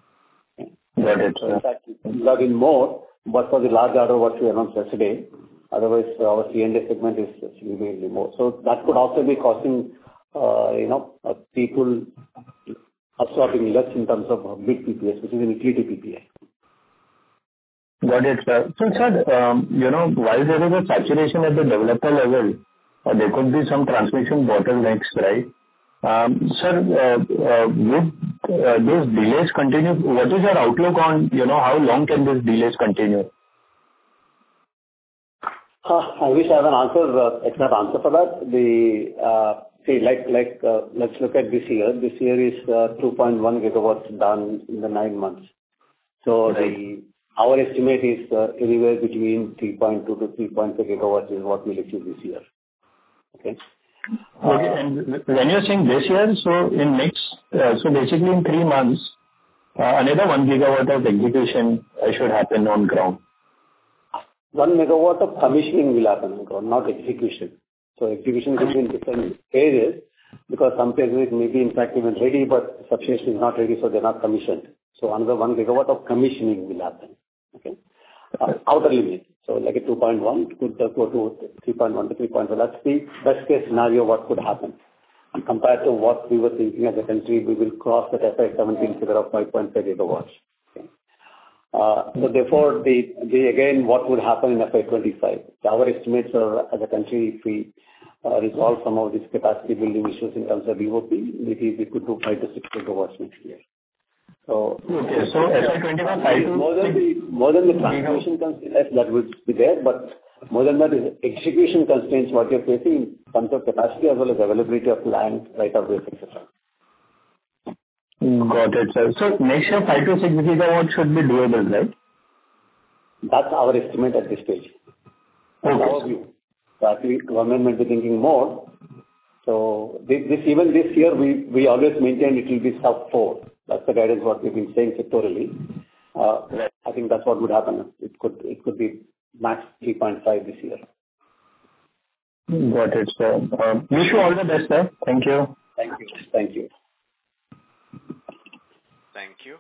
[SPEAKER 10] Got it.
[SPEAKER 3] So in fact, we log in more, but for the large order what we announced yesterday, otherwise our C and A segment is significantly more. So that could also be causing, uh, you know, uh, people absorbing less in terms of big P P S, which is an utility P P A.
[SPEAKER 10] Got it, sir. So, sir, um, you know, while there is a saturation at the developer level, uh, there could be some transmission bottlenecks, right? Um, sir, uh, uh, would uh, those delays continue? What is your outlook on, you know, how long can these delays continue?
[SPEAKER 3] Uh, I wish I have an answer, uh, exact answer for that. The uh, see, like like uh, let's look at this year. This year is uh, two point one gigawatts done in the nine months. So right. the our estimate is uh, anywhere between three point two to three point five gigawatts is what we'll achieve this year. Okay.
[SPEAKER 10] Okay, and when you're saying this year, so in next, uh, so basically in three months, uh, another one gigawatt of execution uh, should happen on ground.
[SPEAKER 3] One megawatt of commissioning will happen on ground, not execution. So execution will be in different phases because some phases may be in fact even ready, but substation is not ready, so they're not commissioned. So another one gigawatt of commissioning will happen. Okay, uh, outer limit. So like a two point one could go to three point one to three point five. That's the best case scenario what could happen. And compared to what we were thinking as a country, we will cross that F Y seventeen figure of five point five gigawatts. Okay. Uh, so therefore, the, the again, what would happen in F Y twenty-five? Our estimates are as a country, if we uh, resolve some of these capacity building issues in terms of B O P, maybe we could do five to six gigawatts next year. So,
[SPEAKER 10] okay, so F Y twenty-one, five to
[SPEAKER 3] more than the more than the transmission constraints that would be there, but more than that is execution constraints what you're facing in terms of capacity as well as availability of land, right of ways, et cetera.
[SPEAKER 10] Got it, sir. So next year, five to six gigawatts should be doable, right?
[SPEAKER 3] That's our estimate at this stage. That's
[SPEAKER 10] Okay.
[SPEAKER 3] our view. So actually, government might be thinking more. So this, this even this year, we, we always maintain it will be sub four. That's the guidance what we've been saying sectorally. Uh, I think that's what would happen. It could it could be max three point five this year.
[SPEAKER 10] Got it, sir. Uh, wish you all the best, sir. Thank you.
[SPEAKER 3] Thank you. Thank you.
[SPEAKER 1] Thank you.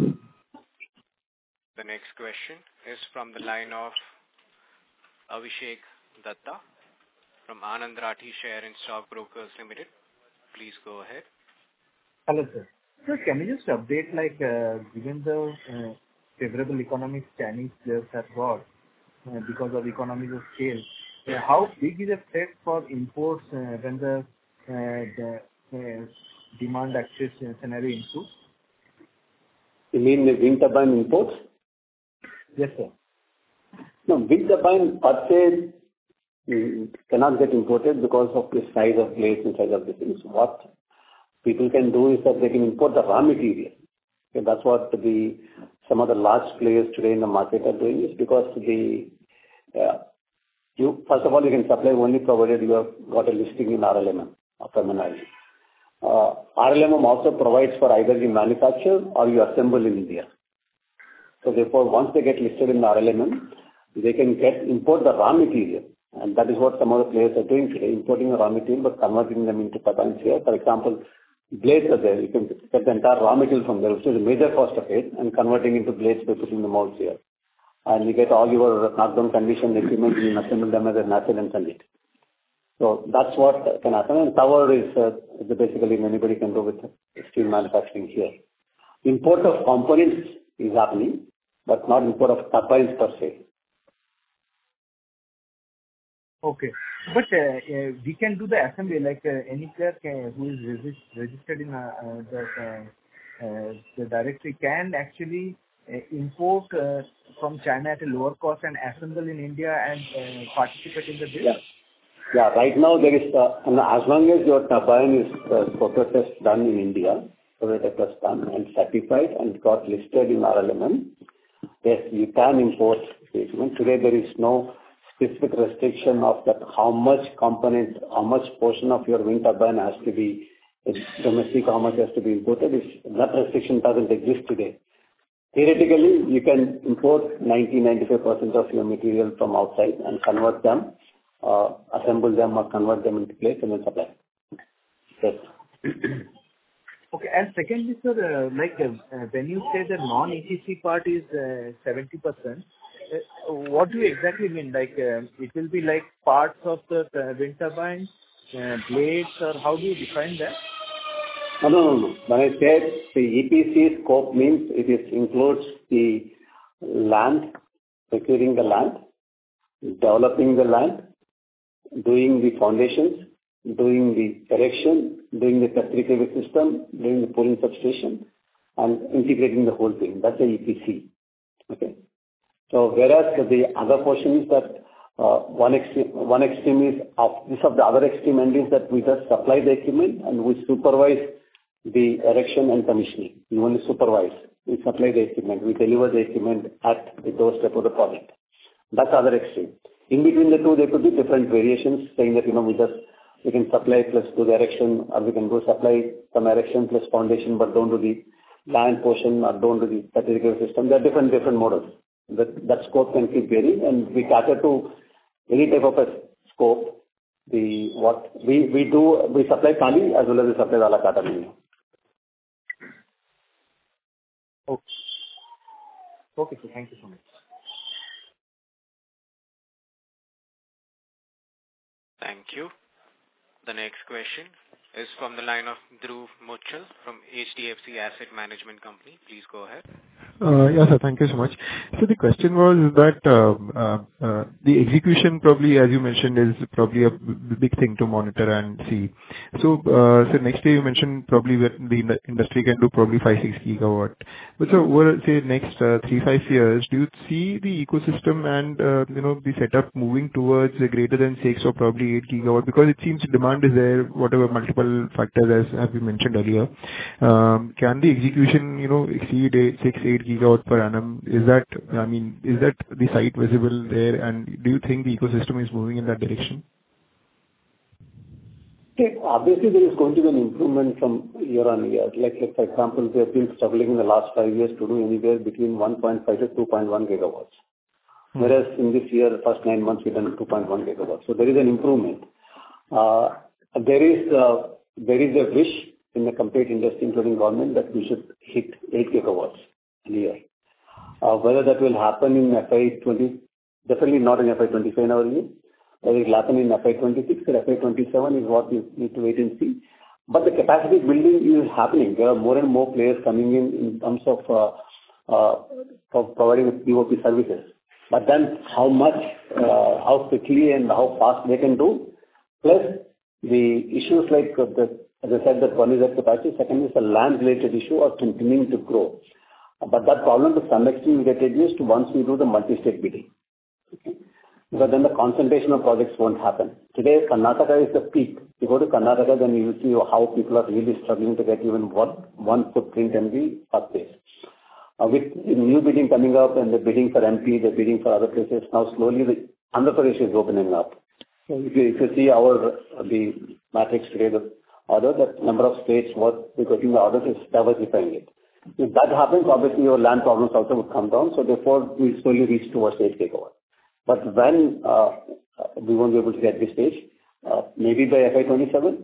[SPEAKER 1] The next question is from the line of Abhishek Datta from Anand Rathi Share and Stock Brokers Limited. Please go ahead.
[SPEAKER 11] Hello, sir. Sir, can you just update, like, uh, given the uh, favorable economics Chinese players have got uh, because of economies of scale, uh, how big is the threat for imports uh, when the, uh, the uh, demand access scenario improves?
[SPEAKER 3] You mean the wind turbine imports?
[SPEAKER 11] Yes, sir.
[SPEAKER 3] No, wind turbine per se mm, cannot get imported because of the size of blades and size of the things. What people can do is that they can import the raw material. Okay, that's what the some of the large players today in the market are doing, is because the uh, you first of all you can supply only provided you have got a listing in R L M M or terminology. Uh, R L M M also provides for either you manufacture or you assemble in India. So therefore, once they get listed in the R L M M, they can get import the raw material, and that is what some of the players are doing today, importing the raw material but converting them into turbines here. For example, blades are there. You can get the entire raw material from there, which is a major cost of it, and converting into blades by putting the molds here. And you get all your knockdown condition equipment and assemble them as a nacelle and send it. So that's what can happen. And tower is uh, basically anybody can do with steel manufacturing here. Import of components is happening, but not import of turbines per se.
[SPEAKER 11] Okay. But uh, uh, we can do the assembly, like uh, any player can, who is regis- registered in uh, uh, the, uh, uh, the directory can actually uh, import uh, from China at a lower cost and assemble in India and uh, participate in the bid?
[SPEAKER 3] Yeah. Yeah, right now there is, uh, and as long as your turbine is uh, photo test done in India, photo test done and certified and got listed in R L M M, yes, you can import equipment. Today there is no specific restriction of that how much component, how much portion of your wind turbine has to be domestic, how much has to be imported. If that restriction doesn't exist today. Theoretically, you can import ninety to ninety-five percent of your material from outside and convert them, uh, assemble them or convert them into place and then supply. Yes.
[SPEAKER 11] Okay. And secondly, sir, uh, like uh, when you say the non-E P C part is uh, seventy percent, uh, what do you exactly mean? Like uh, it will be like parts of the uh, wind turbine, uh, blades, or how do you define that?
[SPEAKER 3] No, no, no, no. When I said the E P C scope means it is includes the land, securing the land, developing the land, doing the foundations, doing the erection, doing the fabricated system, doing the pooling substation, and integrating the whole thing. That's the E P C. Okay. So whereas the other portion is that uh, one extreme, one extreme is of this of the other extreme end is that we just supply the equipment and we supervise the erection and commissioning. We only supervise. We supply the equipment. We deliver the equipment at the doorstep of the project. That's the other extreme. In between the two, there could be different variations saying that, you know, we just, we can supply plus do the erection, or we can go supply some erection plus foundation, but don't do the land portion or don't do the certificate system. There are different, different models. That, that scope can keep varying, and we cater to any type of a scope. The, what we, we do, we supply Kali as well as we supply the a la carte menu.
[SPEAKER 11] Okay. Okay, sir. Thank you so much.
[SPEAKER 1] Thank you. The next question is from the line of Dhruv Muchal from H D F C Asset Management Company. Please go ahead.
[SPEAKER 12] Uh, Yeah, sir. Thank you so much. So the question was that um, uh, uh, the execution probably, as you mentioned, is probably a b- big thing to monitor and see. So, uh, so next year you mentioned probably that the ind- industry can do probably five, six gigawatt. But so over, say, next uh, three, five years, do you see the ecosystem and, uh, you know, the setup moving towards a greater than six or probably eight gigawatt? Because it seems demand is there, whatever multiple factors as have been mentioned earlier. Um, Can the execution, you know, exceed eight, six, eight gigawatt per annum? Is that, I mean, is that the site visible there? And do you think the ecosystem is moving in that direction?
[SPEAKER 3] Okay. Obviously, there is going to be an improvement from year on year. Like, like, for example, we have been struggling in the last five years to do anywhere between one point five to two point one gigawatts. Hmm. Whereas in this year, the first nine months, we've done two point one gigawatts. So there is an improvement. Uh, there is uh, there is a wish in the complete industry, including government, that we should hit eight gigawatts a year. Uh, whether that will happen in F Y twenty, definitely not in F Y twenty-five in our view. Whether it will happen in F Y twenty-six or F Y twenty-seven is what we need to wait and see. But the capacity building is happening. There are more and more players coming in in terms of uh, uh, for providing P O P services. But then how much, uh, how quickly and how fast they can do, plus the issues like uh, the, as I said, that one is at capacity, second is the land-related issue of continuing to grow. But that problem to some extent will get reduced once we do the multi-state bidding. Okay? Because then the concentration of projects won't happen. Today, Karnataka is the peak. You go to Karnataka, then you see how people are really struggling to get even one, one footprint in the first place. Uh, with new bidding coming up and the bidding for M P, the bidding for other places, now slowly the Andhra Pradesh is opening up. So if you, if you see our, the matrix today, the order, the number of states what we're getting the orders is diversifying it. If that happens, obviously your land problems also would come down. So therefore, we slowly reach towards eight gigawatt. But when uh, we won't be able to get this stage, uh, maybe by F Y twenty-seven.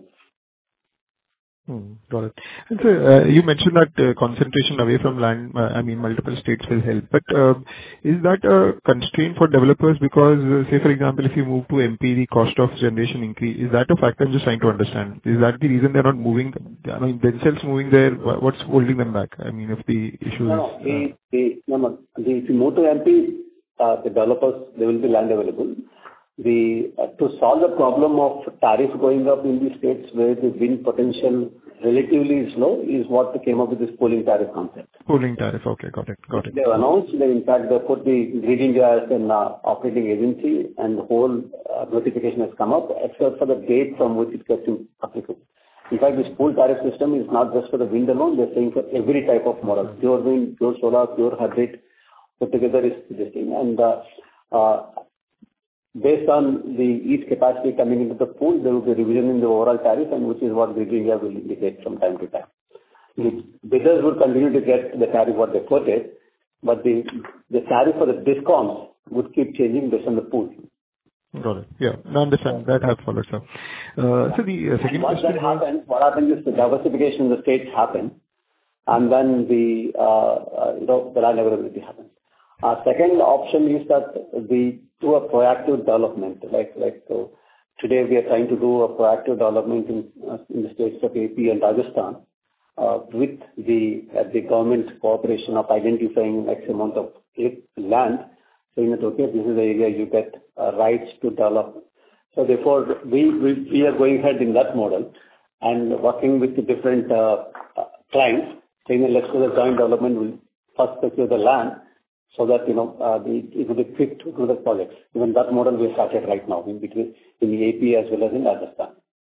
[SPEAKER 12] Hmm, got it. And so, uh, you mentioned that uh, concentration away from land, uh, I mean, multiple states will help. But uh, is that a constraint for developers? Because, uh, say, for example, if you move to M P, the cost of generation increase, is that a factor? I'm just trying to understand. Is that the reason they're not moving, I mean, themselves moving there? What's holding them back? I mean, if the issue
[SPEAKER 3] no,
[SPEAKER 12] is...
[SPEAKER 3] No, the, the, no, no. The, if you move to M P, uh, the developers, there will be land available. The, uh, to solve the problem of tariff going up in the states where the wind potential relatively is low is what they came up with this pooling tariff concept.
[SPEAKER 12] Pooling tariff, okay, got it, got it.
[SPEAKER 3] They announced, they in fact, they put the Grid India as an uh, operating agency and the whole uh, notification has come up except for the date from which it gets applicable. In fact, this pool tariff system is not just for the wind alone, they're saying for every type of model, pure wind, pure solar, pure hybrid, put together is this thing. And uh, uh, based on the each capacity coming into the pool, there will be revision in the overall tariff, and which is what Grid India will indicate from time to time. The bidders will continue to get the tariff what they quoted, but the the tariff for the discoms would keep changing based on the pool.
[SPEAKER 12] Got it. Yeah, I understand. That has followed, sir. Uh, so the uh, second
[SPEAKER 3] once
[SPEAKER 12] question
[SPEAKER 3] that
[SPEAKER 12] was...
[SPEAKER 3] happens, what happens is the diversification in the states happen, and then the uh, uh, you know the land availability happens. Uh, second option is that the do a proactive development, like like so today we are trying to do a proactive development in uh, in the states of A P and Rajasthan uh, with the uh, the government cooperation of identifying X amount of land, saying that okay, this is the area you get uh, rights to develop. So therefore, we, we we are going ahead in that model and working with the different uh, uh, clients, saying that let's do the joint development. We'll first secure the land, so that, you know, uh, the, it will be quick to do the projects. Even that model we started right now in between, in the A P as well as in Rajasthan.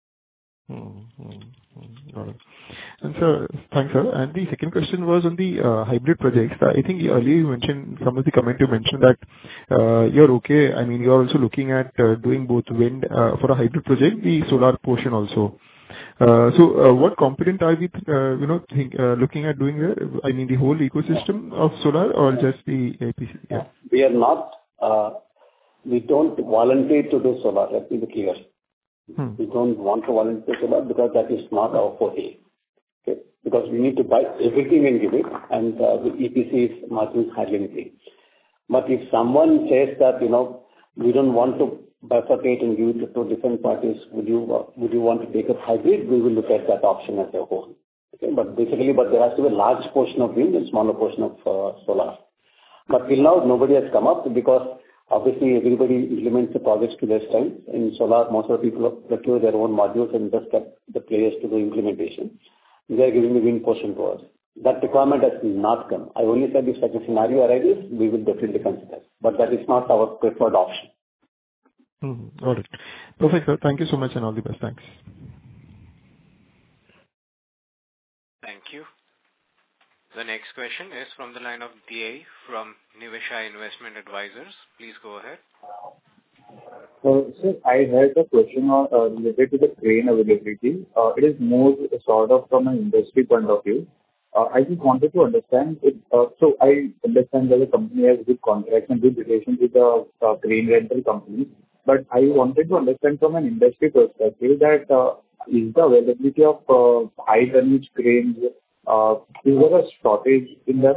[SPEAKER 12] Mm-hmm. Got it. And sir, thanks, sir. And the second question was on the uh, hybrid projects. I think earlier you mentioned, some of the comment you mentioned that uh, you're okay. I mean, you're also looking at uh, doing both wind uh, for a hybrid project, the solar portion also. Uh, so, uh, what component are we, uh, you know, think, uh, looking at doing there? I mean, the whole ecosystem of solar or just the A P C? Yeah.
[SPEAKER 3] We are not, uh, we don't volunteer to do solar, let me be clear. Hmm. We don't want to volunteer solar because that is not our forte. Okay? Because we need to buy everything and give it, and uh, the E P C is margin hardly anything. But if someone says that, you know, we don't want to bifurcate and give it to different parties, would you uh, would you want to take up hybrid? We will look at that option as a whole. Okay, but basically, but there has to be a large portion of wind and smaller portion of uh, solar. But till now, nobody has come up because obviously everybody implements the projects to their strength. In solar, most of the people procure their own modules and just get the players to do implementation. They are giving the wind portion to us. That requirement has not come. I only said if such a scenario arises, we will definitely consider. But that is not our preferred option.
[SPEAKER 12] Mm-hmm. Got it. Perfect, sir. Thank you so much and all the best. Thanks.
[SPEAKER 1] Thank you. The next question is from the line of D A from Nivesha Investment Advisors. Please go ahead.
[SPEAKER 13] Uh, sir, I had a question on, uh, related to the crane availability. Uh, it is more sort of from an industry point of view. Uh, I just wanted to understand it. Uh, so I understand that the company has good contracts and good relations with the uh, crane rental companies. But I wanted to understand from an industry perspective that uh, is the availability of uh, high tonnage cranes, uh, is there a shortage in them?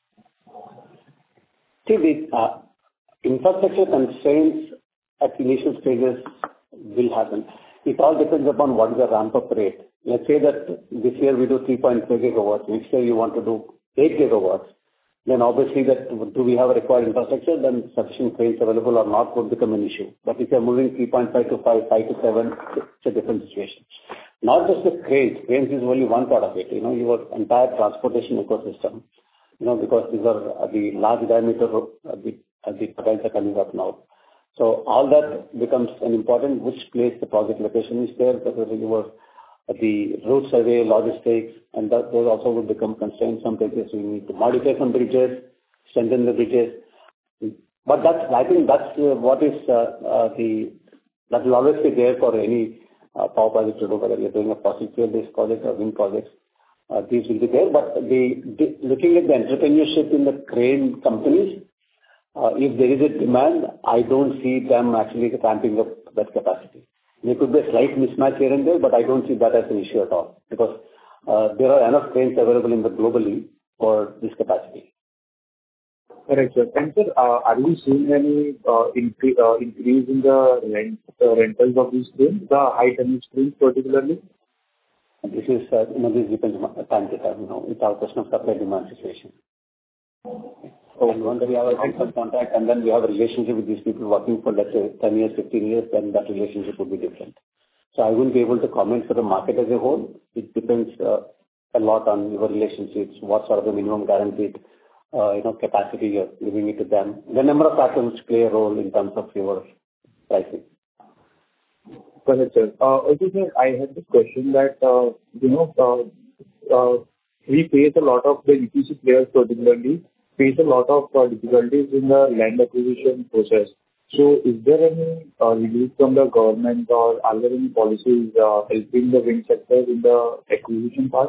[SPEAKER 3] See, the uh, infrastructure constraints at initial stages will happen. It all depends upon what is the ramp-up rate. Let's say that this year we do three point five gigawatts. Next year you want to do eight gigawatts. Then obviously that do we have a required infrastructure, then sufficient cranes available or not would become an issue. But if you're moving three point five to five, five to seven, it's a different situation. Not just the cranes. Cranes is only one part of it. You know, your entire transportation ecosystem, you know, because these are the large diameter uh, the, uh, the turbines are coming up now. So all that becomes an important which place the project location is there, whether you were the route survey, logistics, and that, those also will become constraints. Some places we need to modify some bridges, strengthen the bridges. But that's, I think that's uh, what is uh, uh, the, that will always be there for any uh, power project to do, whether you're doing a fossil fuel-based project or wind projects. Uh, these will be there. But the, the looking at the entrepreneurship in the crane companies, uh, if there is a demand, I don't see them actually ramping up that capacity. There could be a slight mismatch here and there, but I don't see that as an issue at all because uh, there are enough cranes available in the globally for this capacity.
[SPEAKER 13] Correct, sir. And sir, uh, are we seeing any uh, incre- uh, increase in the rent uh, rentals of these cranes, the high tonnage cranes particularly?
[SPEAKER 3] And this is, uh, you know, this depends on time to time, you know, it's our question of supply demand situation. So once we have a long-term contract and then we have a relationship with these people working for, let's say, ten years, fifteen years, then that relationship would be different. So I wouldn't be able to comment for the market as a whole. It depends uh, a lot on your relationships, what sort of a minimum guaranteed, uh, you know, capacity you're giving it to them. The number of factors which play a role in terms of your pricing.
[SPEAKER 13] Correct, sir. Uh, also, sir, I had this question that, uh, you know, uh, uh, we face a lot of the E P C players particularly face a lot of uh, difficulties in the land acquisition process. So is there any uh, relief from the government or are there any policies uh, helping the wind sector in the acquisition part?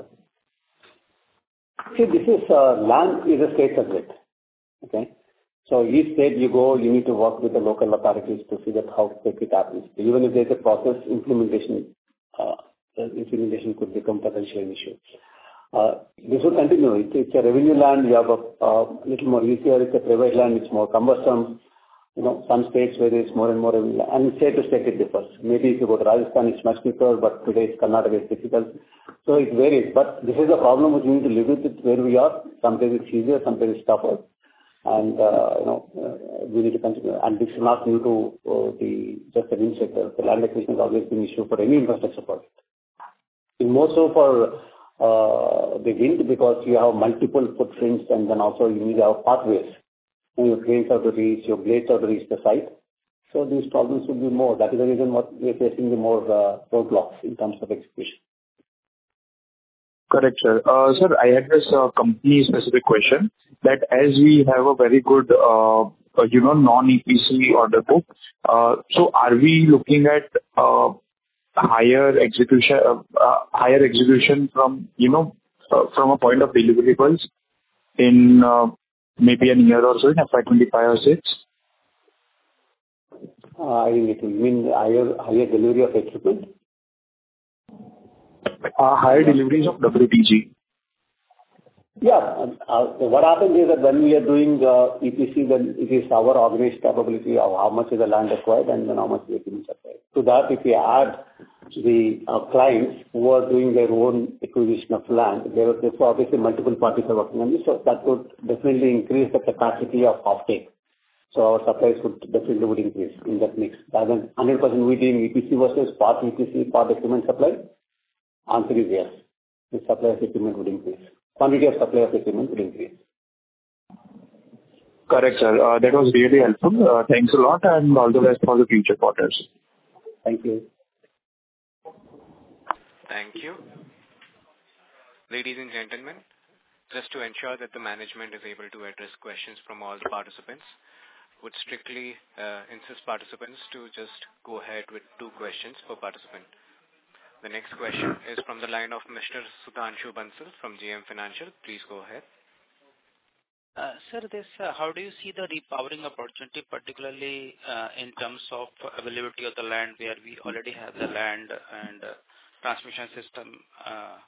[SPEAKER 3] See, this is uh, land is a state subject. Okay. So each state you go, you need to work with the local authorities to see that how quick it happens. Even if there's a process, implementation, uh, implementation could become potential an issue. Uh, this will continue. It's, it's a revenue land. You have a uh, little more easier. It's a private land. It's more cumbersome. You know, some states where there's more and more revenue land. And state to state it differs. Maybe if you go to Rajasthan, it's much quicker, but today it's Karnataka, it's difficult. So it varies. But this is a problem which we need to live with it where we are. Sometimes it's easier, sometimes it's tougher. And, uh, you know, uh, we need to continue. And this is not new to uh, the just the wind sector. The land acquisition has always been an issue for any infrastructure project. In more so for uh, the wind because you have multiple footprints and then also you need to have pathways. And your cranes have to reach, your blades have to reach the site. So these problems will be more. That is the reason what we are facing the more uh, roadblocks in terms of execution.
[SPEAKER 13] Correct, sir. Uh, sir, I had this uh, company-specific question that as we have a very good, uh, uh, you know, non-E P C order book, uh, so are we looking at uh, higher execution, uh, uh, higher execution from, you know, uh, from a point of deliverables in uh, maybe a year or so in F Y twenty-five or six?
[SPEAKER 3] Uh, I think it will mean higher, higher delivery of equipment.
[SPEAKER 13] Uh, higher deliveries of W T G.
[SPEAKER 3] Yeah. Uh, what happens is that when we are doing uh, E P C, then it is our organized capability of how much is the land required and then how much is the equipment required. To that, if we add the uh, clients who are doing their own acquisition of land, there are therefore obviously multiple parties are working on this, so that would definitely increase the capacity of offtake. So our supplies would definitely would increase in that mix. Rather than one hundred percent we doing E P C versus part E P C, part equipment supply, answer is yes. The supply of equipment would increase. Quantity of supply of equipment would increase.
[SPEAKER 13] Correct, sir. Uh, that was really helpful. Uh, thanks a lot and all the best for the future quarters.
[SPEAKER 3] Thank you.
[SPEAKER 1] Thank you. Ladies and gentlemen, just to ensure that the management is able to address questions from all the participants, would strictly uh, insist participants to just go ahead with two questions per participant. The next question is from the line of Mister Sudhanshu Bansal from J M Financial. Please go ahead.
[SPEAKER 2] Uh, sir, this uh, how do you see the repowering opportunity, particularly uh, in terms of availability of the land where we already have the land and uh, transmission system? Uh...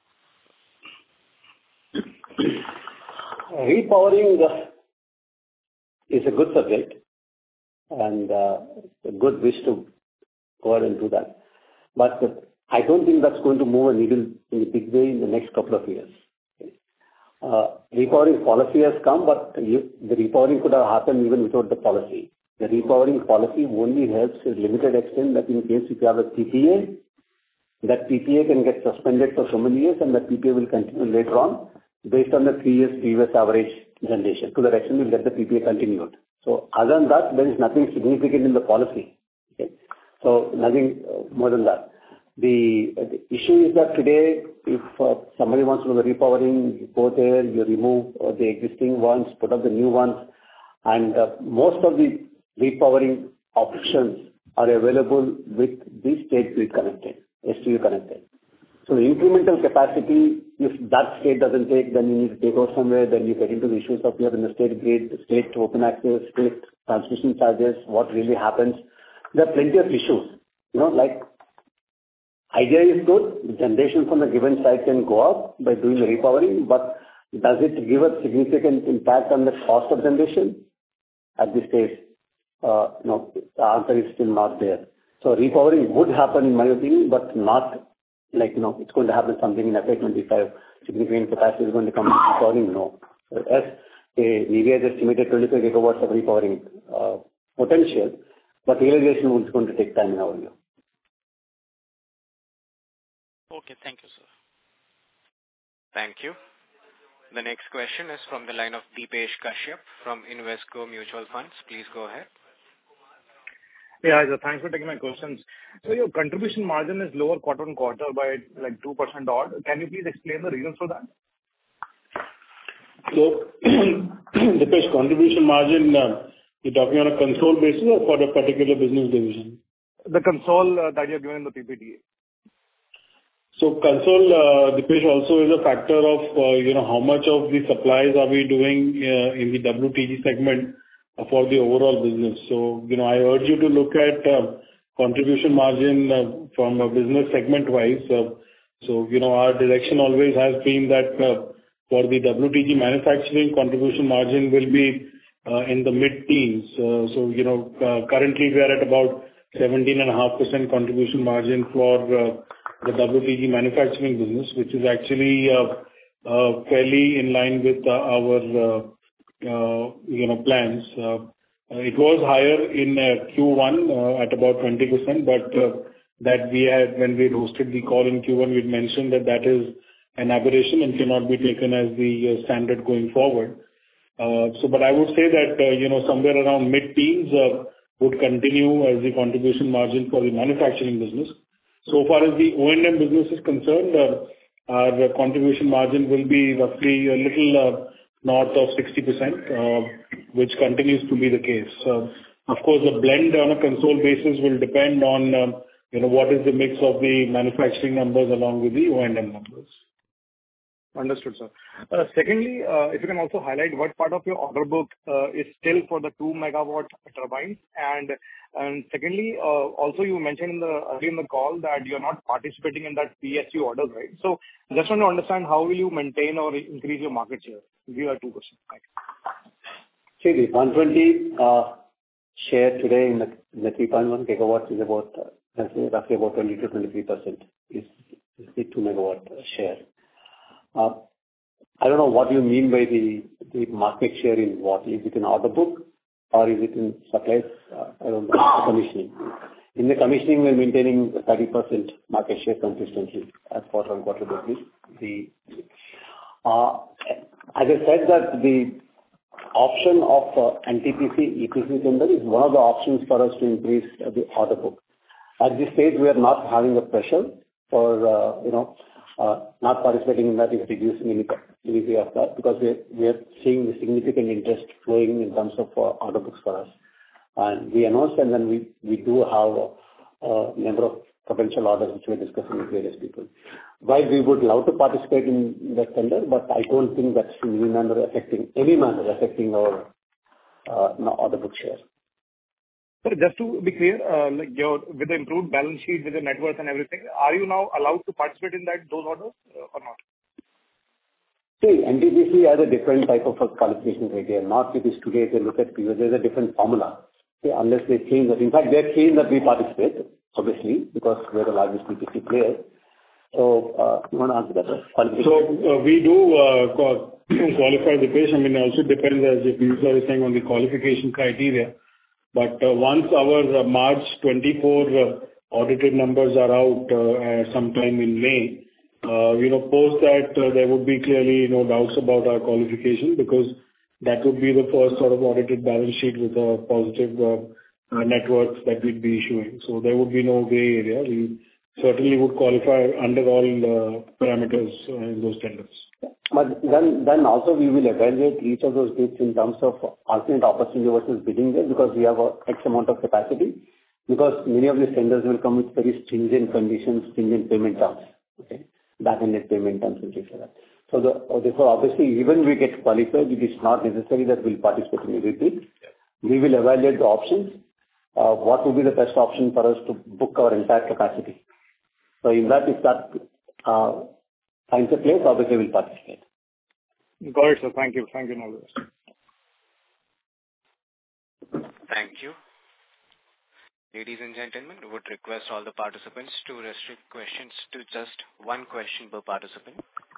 [SPEAKER 3] Repowering uh, is a good subject and uh, a good wish to go ahead and do that. But uh, I don't think that's going to move a needle in a big way in the next couple of years. Uh, repowering policy has come, but you, the repowering could have happened even without the policy. The repowering policy only helps to a limited extent that in case if you have a P P A, that P P A can get suspended for so many years and that P P A will continue later on based on the three years previous average generation. To that extent, we'll get the P P A continued. So other than that, there is nothing significant in the policy. Okay? So nothing uh, more than that. The, uh, the issue is that today, if uh, somebody wants to do the repowering, you go there, you remove uh, the existing ones, put up the new ones, and uh, most of the repowering options are available with the state grid connected, S T U connected. So the incremental capacity, if that state doesn't take, then you need to take out somewhere, then you get into the issues of you have in the state grid, state open access, state transmission charges, what really happens. There are plenty of issues, you know, like idea is good, the generation from the given site can go up by doing the repowering, but does it give a significant impact on the cost of generation? At this stage, uh, no, the answer is still not there. So repowering would happen in my opinion, but not like, you know, it's going to happen something in F Y twenty-five, significant capacity is going to come from repowering, no. So as a NEERI has estimated twenty-five gigawatts of repowering uh, potential, but realization is going to take time in our view.
[SPEAKER 2] Okay, thank you, sir.
[SPEAKER 1] Thank you. The next question is from the line of Deepesh Kashyap from Invesco Mutual Funds. Please go ahead.
[SPEAKER 14] Yeah, so thanks for taking my questions. So your contribution margin is lower quarter on quarter by like two percent odd. Can you please explain the reasons for that?
[SPEAKER 4] So, Deepesh, contribution margin, uh, you're talking on a console basis or for a particular business division?
[SPEAKER 14] The console uh, that you're given in the P P T.
[SPEAKER 4] So console, uh, Deepesh, also is a factor of, uh, you know, how much of the supplies are we doing uh, in the W T G segment uh, for the overall business. So, you know, I urge you to look at uh, contribution margin uh, from a business segment-wise. Uh, So, you know, our direction always has been that uh, for the W T G manufacturing, contribution margin will be uh, in the mid-teens. Uh, So, you know, uh, currently we are at about seventeen point five percent contribution margin for uh, the W T G manufacturing business, which is actually uh, uh, fairly in line with uh, our, uh, uh, you know, plans. Uh, It was higher in uh, Q one uh, at about twenty percent, but uh, that we had, when we hosted the call in Q one, we'd mentioned that that is an aberration and cannot be taken as the uh, standard going forward. Uh, So, but I would say that, uh, you know, somewhere around mid-teens uh, would continue as the contribution margin for the manufacturing business. So far as the O and M business is concerned, uh, our contribution margin will be roughly a little uh, north of sixty percent, uh, which continues to be the case. Uh, Of course, the blend on a console basis will depend on, um, you know, what is the mix of the manufacturing numbers along with the O and M numbers.
[SPEAKER 14] Understood, sir. Uh, Secondly, uh, if you can also highlight what part of your order book uh, is still for the two megawatt turbines. And and secondly, uh, also you mentioned in the earlier in the call that you're not participating in that P S U orders, right? So just want to understand how will you maintain or increase your market share? These are two questions. Thanks.
[SPEAKER 3] See, the one twenty uh, share today in the, in the three point one gigawatts is about uh, let's say roughly about twenty to twenty-three percent is, is the two megawatt share. Uh, I don't know what you mean by the, the market share in what? Is it in order book or is it in supplies? Uh, I don't know, commissioning. In the commissioning, we're maintaining thirty percent market share consistently as quarter on quarter basis. The, uh, as I said that the option of uh, N T P C E P C tender is one of the options for us to increase uh, the order book. At this stage, we are not having a pressure for, uh, you know, uh, not participating in that is reducing any, any way of that because we are, we are seeing the significant interest flowing in terms of uh, order books for us. And we announced and then we, we do have a, a number of potential orders which we are discussing with various people. While we would love to participate in that tender, but I don't think that's in any manner affecting, any manner affecting our uh, order book share.
[SPEAKER 14] So just to be clear, uh, like your, with the improved balance sheet, with the net worth and everything, are you now allowed to participate in that, those orders uh, or not?
[SPEAKER 3] See, N T P C has a different type of a qualification criteria. Not it is today, if you look at P O, there's a different formula. See, unless they change that. In fact, they're keen that we participate, obviously, because we're the largest P P C player. So, uh, you want to answer that?
[SPEAKER 4] So, uh, we do uh, qualify the patient. I mean, it also depends, as you are saying, on the qualification criteria. But uh, once our uh, March twenty-four uh, audited numbers are out uh, sometime in May, uh, you know, post that uh, there would be clearly no doubts about our qualification because that would be the first sort of audited balance sheet with a positive uh, uh, net worth that we'd be issuing. So there would be no gray area. We certainly would qualify under all uh, parameters uh, in those tenders.
[SPEAKER 3] But then, then also we will evaluate each of those bids in terms of alternate opportunity versus bidding there because we have a X amount of capacity. Because many of these tenders will come with very stringent conditions, stringent payment terms, okay, back-ended payment terms and things like that. So the, therefore, obviously, even we get qualified, it is not necessary that we'll participate in every bid. We will evaluate the options. Uh, what would be the best option for us to book our entire capacity? So in that, if that uh, finds a place, obviously we'll participate.
[SPEAKER 14] Got it, sir. Thank you. Thank you, Naresh.
[SPEAKER 1] Thank you. Ladies and gentlemen, we would request all the participants to restrict questions to just one question per participant.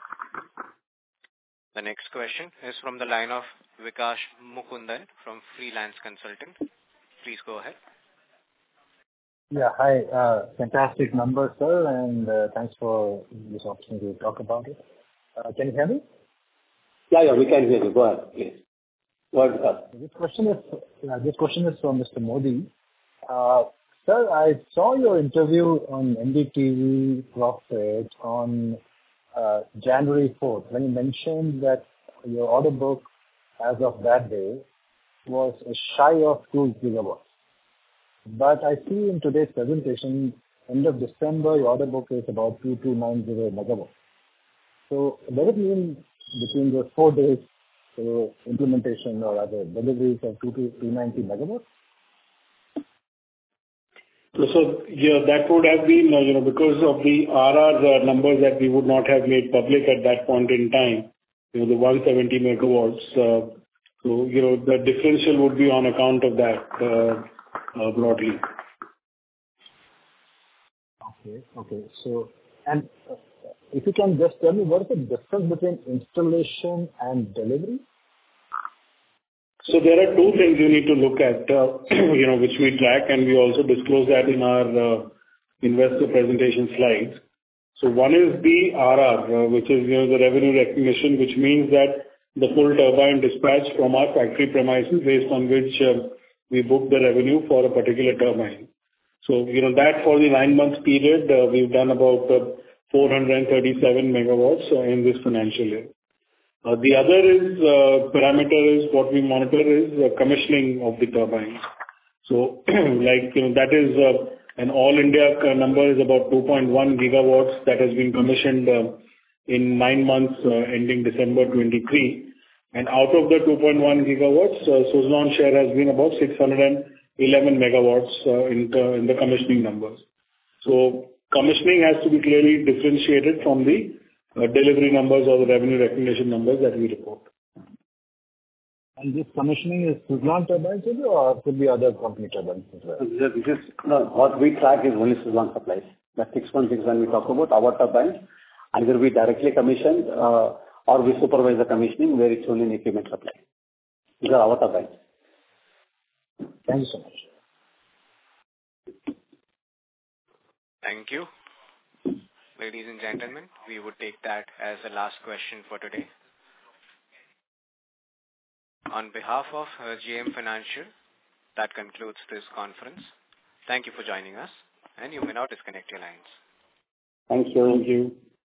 [SPEAKER 1] The next question is from the line of Vikash Mukundan from Freelance Consultant. Please go ahead.
[SPEAKER 15] Yeah, hi. Uh, fantastic numbers, sir, and uh, thanks for this opportunity to talk about it. Uh, can you hear me?
[SPEAKER 3] Yeah, yeah, we can hear you. Go ahead, please. Go ahead, sir.
[SPEAKER 15] This question is uh, this question is from Mister Modi. Uh, sir, I saw your interview on N D T V Profit on uh, January fourth when you mentioned that your order book as of that day was shy of two gigawatts. But I see in today's presentation, end of December, your order book is about two thousand two hundred ninety megawatts. So does it mean between the four days uh, implementation or other deliveries of two thousand two hundred ninety megawatts?
[SPEAKER 4] So, yeah, that would have been, uh, you know, because of the R R uh, numbers that we would not have made public at that point in time, you know, the one hundred seventy megawatts. Uh, so, you know, the differential would be on account of that. Uh, Uh, broadly.
[SPEAKER 15] Okay, okay. So, and uh, if you can just tell me what is the difference between installation and delivery?
[SPEAKER 4] So there are two things you need to look at, uh, you know, which we track, and we also disclose that in our uh, investor presentation slides. So one is the R R, uh, which is, you know, the revenue recognition, which means that the full turbine dispatch from our factory premises based on which uh, we book the revenue for a particular turbine. So, you know, that for the nine months period, uh, we've done about uh, four hundred thirty-seven megawatts uh, in this financial year. Uh, the other is, uh, parameter is what we monitor is uh, commissioning of the turbines. So, like, you know, that is uh, an all India number is about two point one gigawatts that has been commissioned uh, in nine months uh, ending December twenty-three. And out of the two point one gigawatts, uh, Suzlon share has been about six hundred eleven megawatts uh, in, the, in the commissioning numbers. So commissioning has to be clearly differentiated from the uh, delivery numbers or the revenue recognition numbers that we report.
[SPEAKER 15] And this commissioning is Suzlon turbines only or could be other company turbines as well?
[SPEAKER 3] This is, no, what we track is only Suzlon supplies. The six one six when we talk about our turbines, either we directly commissioned uh, or we supervise the commissioning where it's only an equipment supply. These are our turbines.
[SPEAKER 15] Thank you so much.
[SPEAKER 1] Thank you. Ladies and gentlemen, we would take that as the last question for today. On behalf of uh, J M Financial, that concludes this conference. Thank you for joining us, and you may now disconnect your lines.
[SPEAKER 3] Thank you.
[SPEAKER 4] Thank you.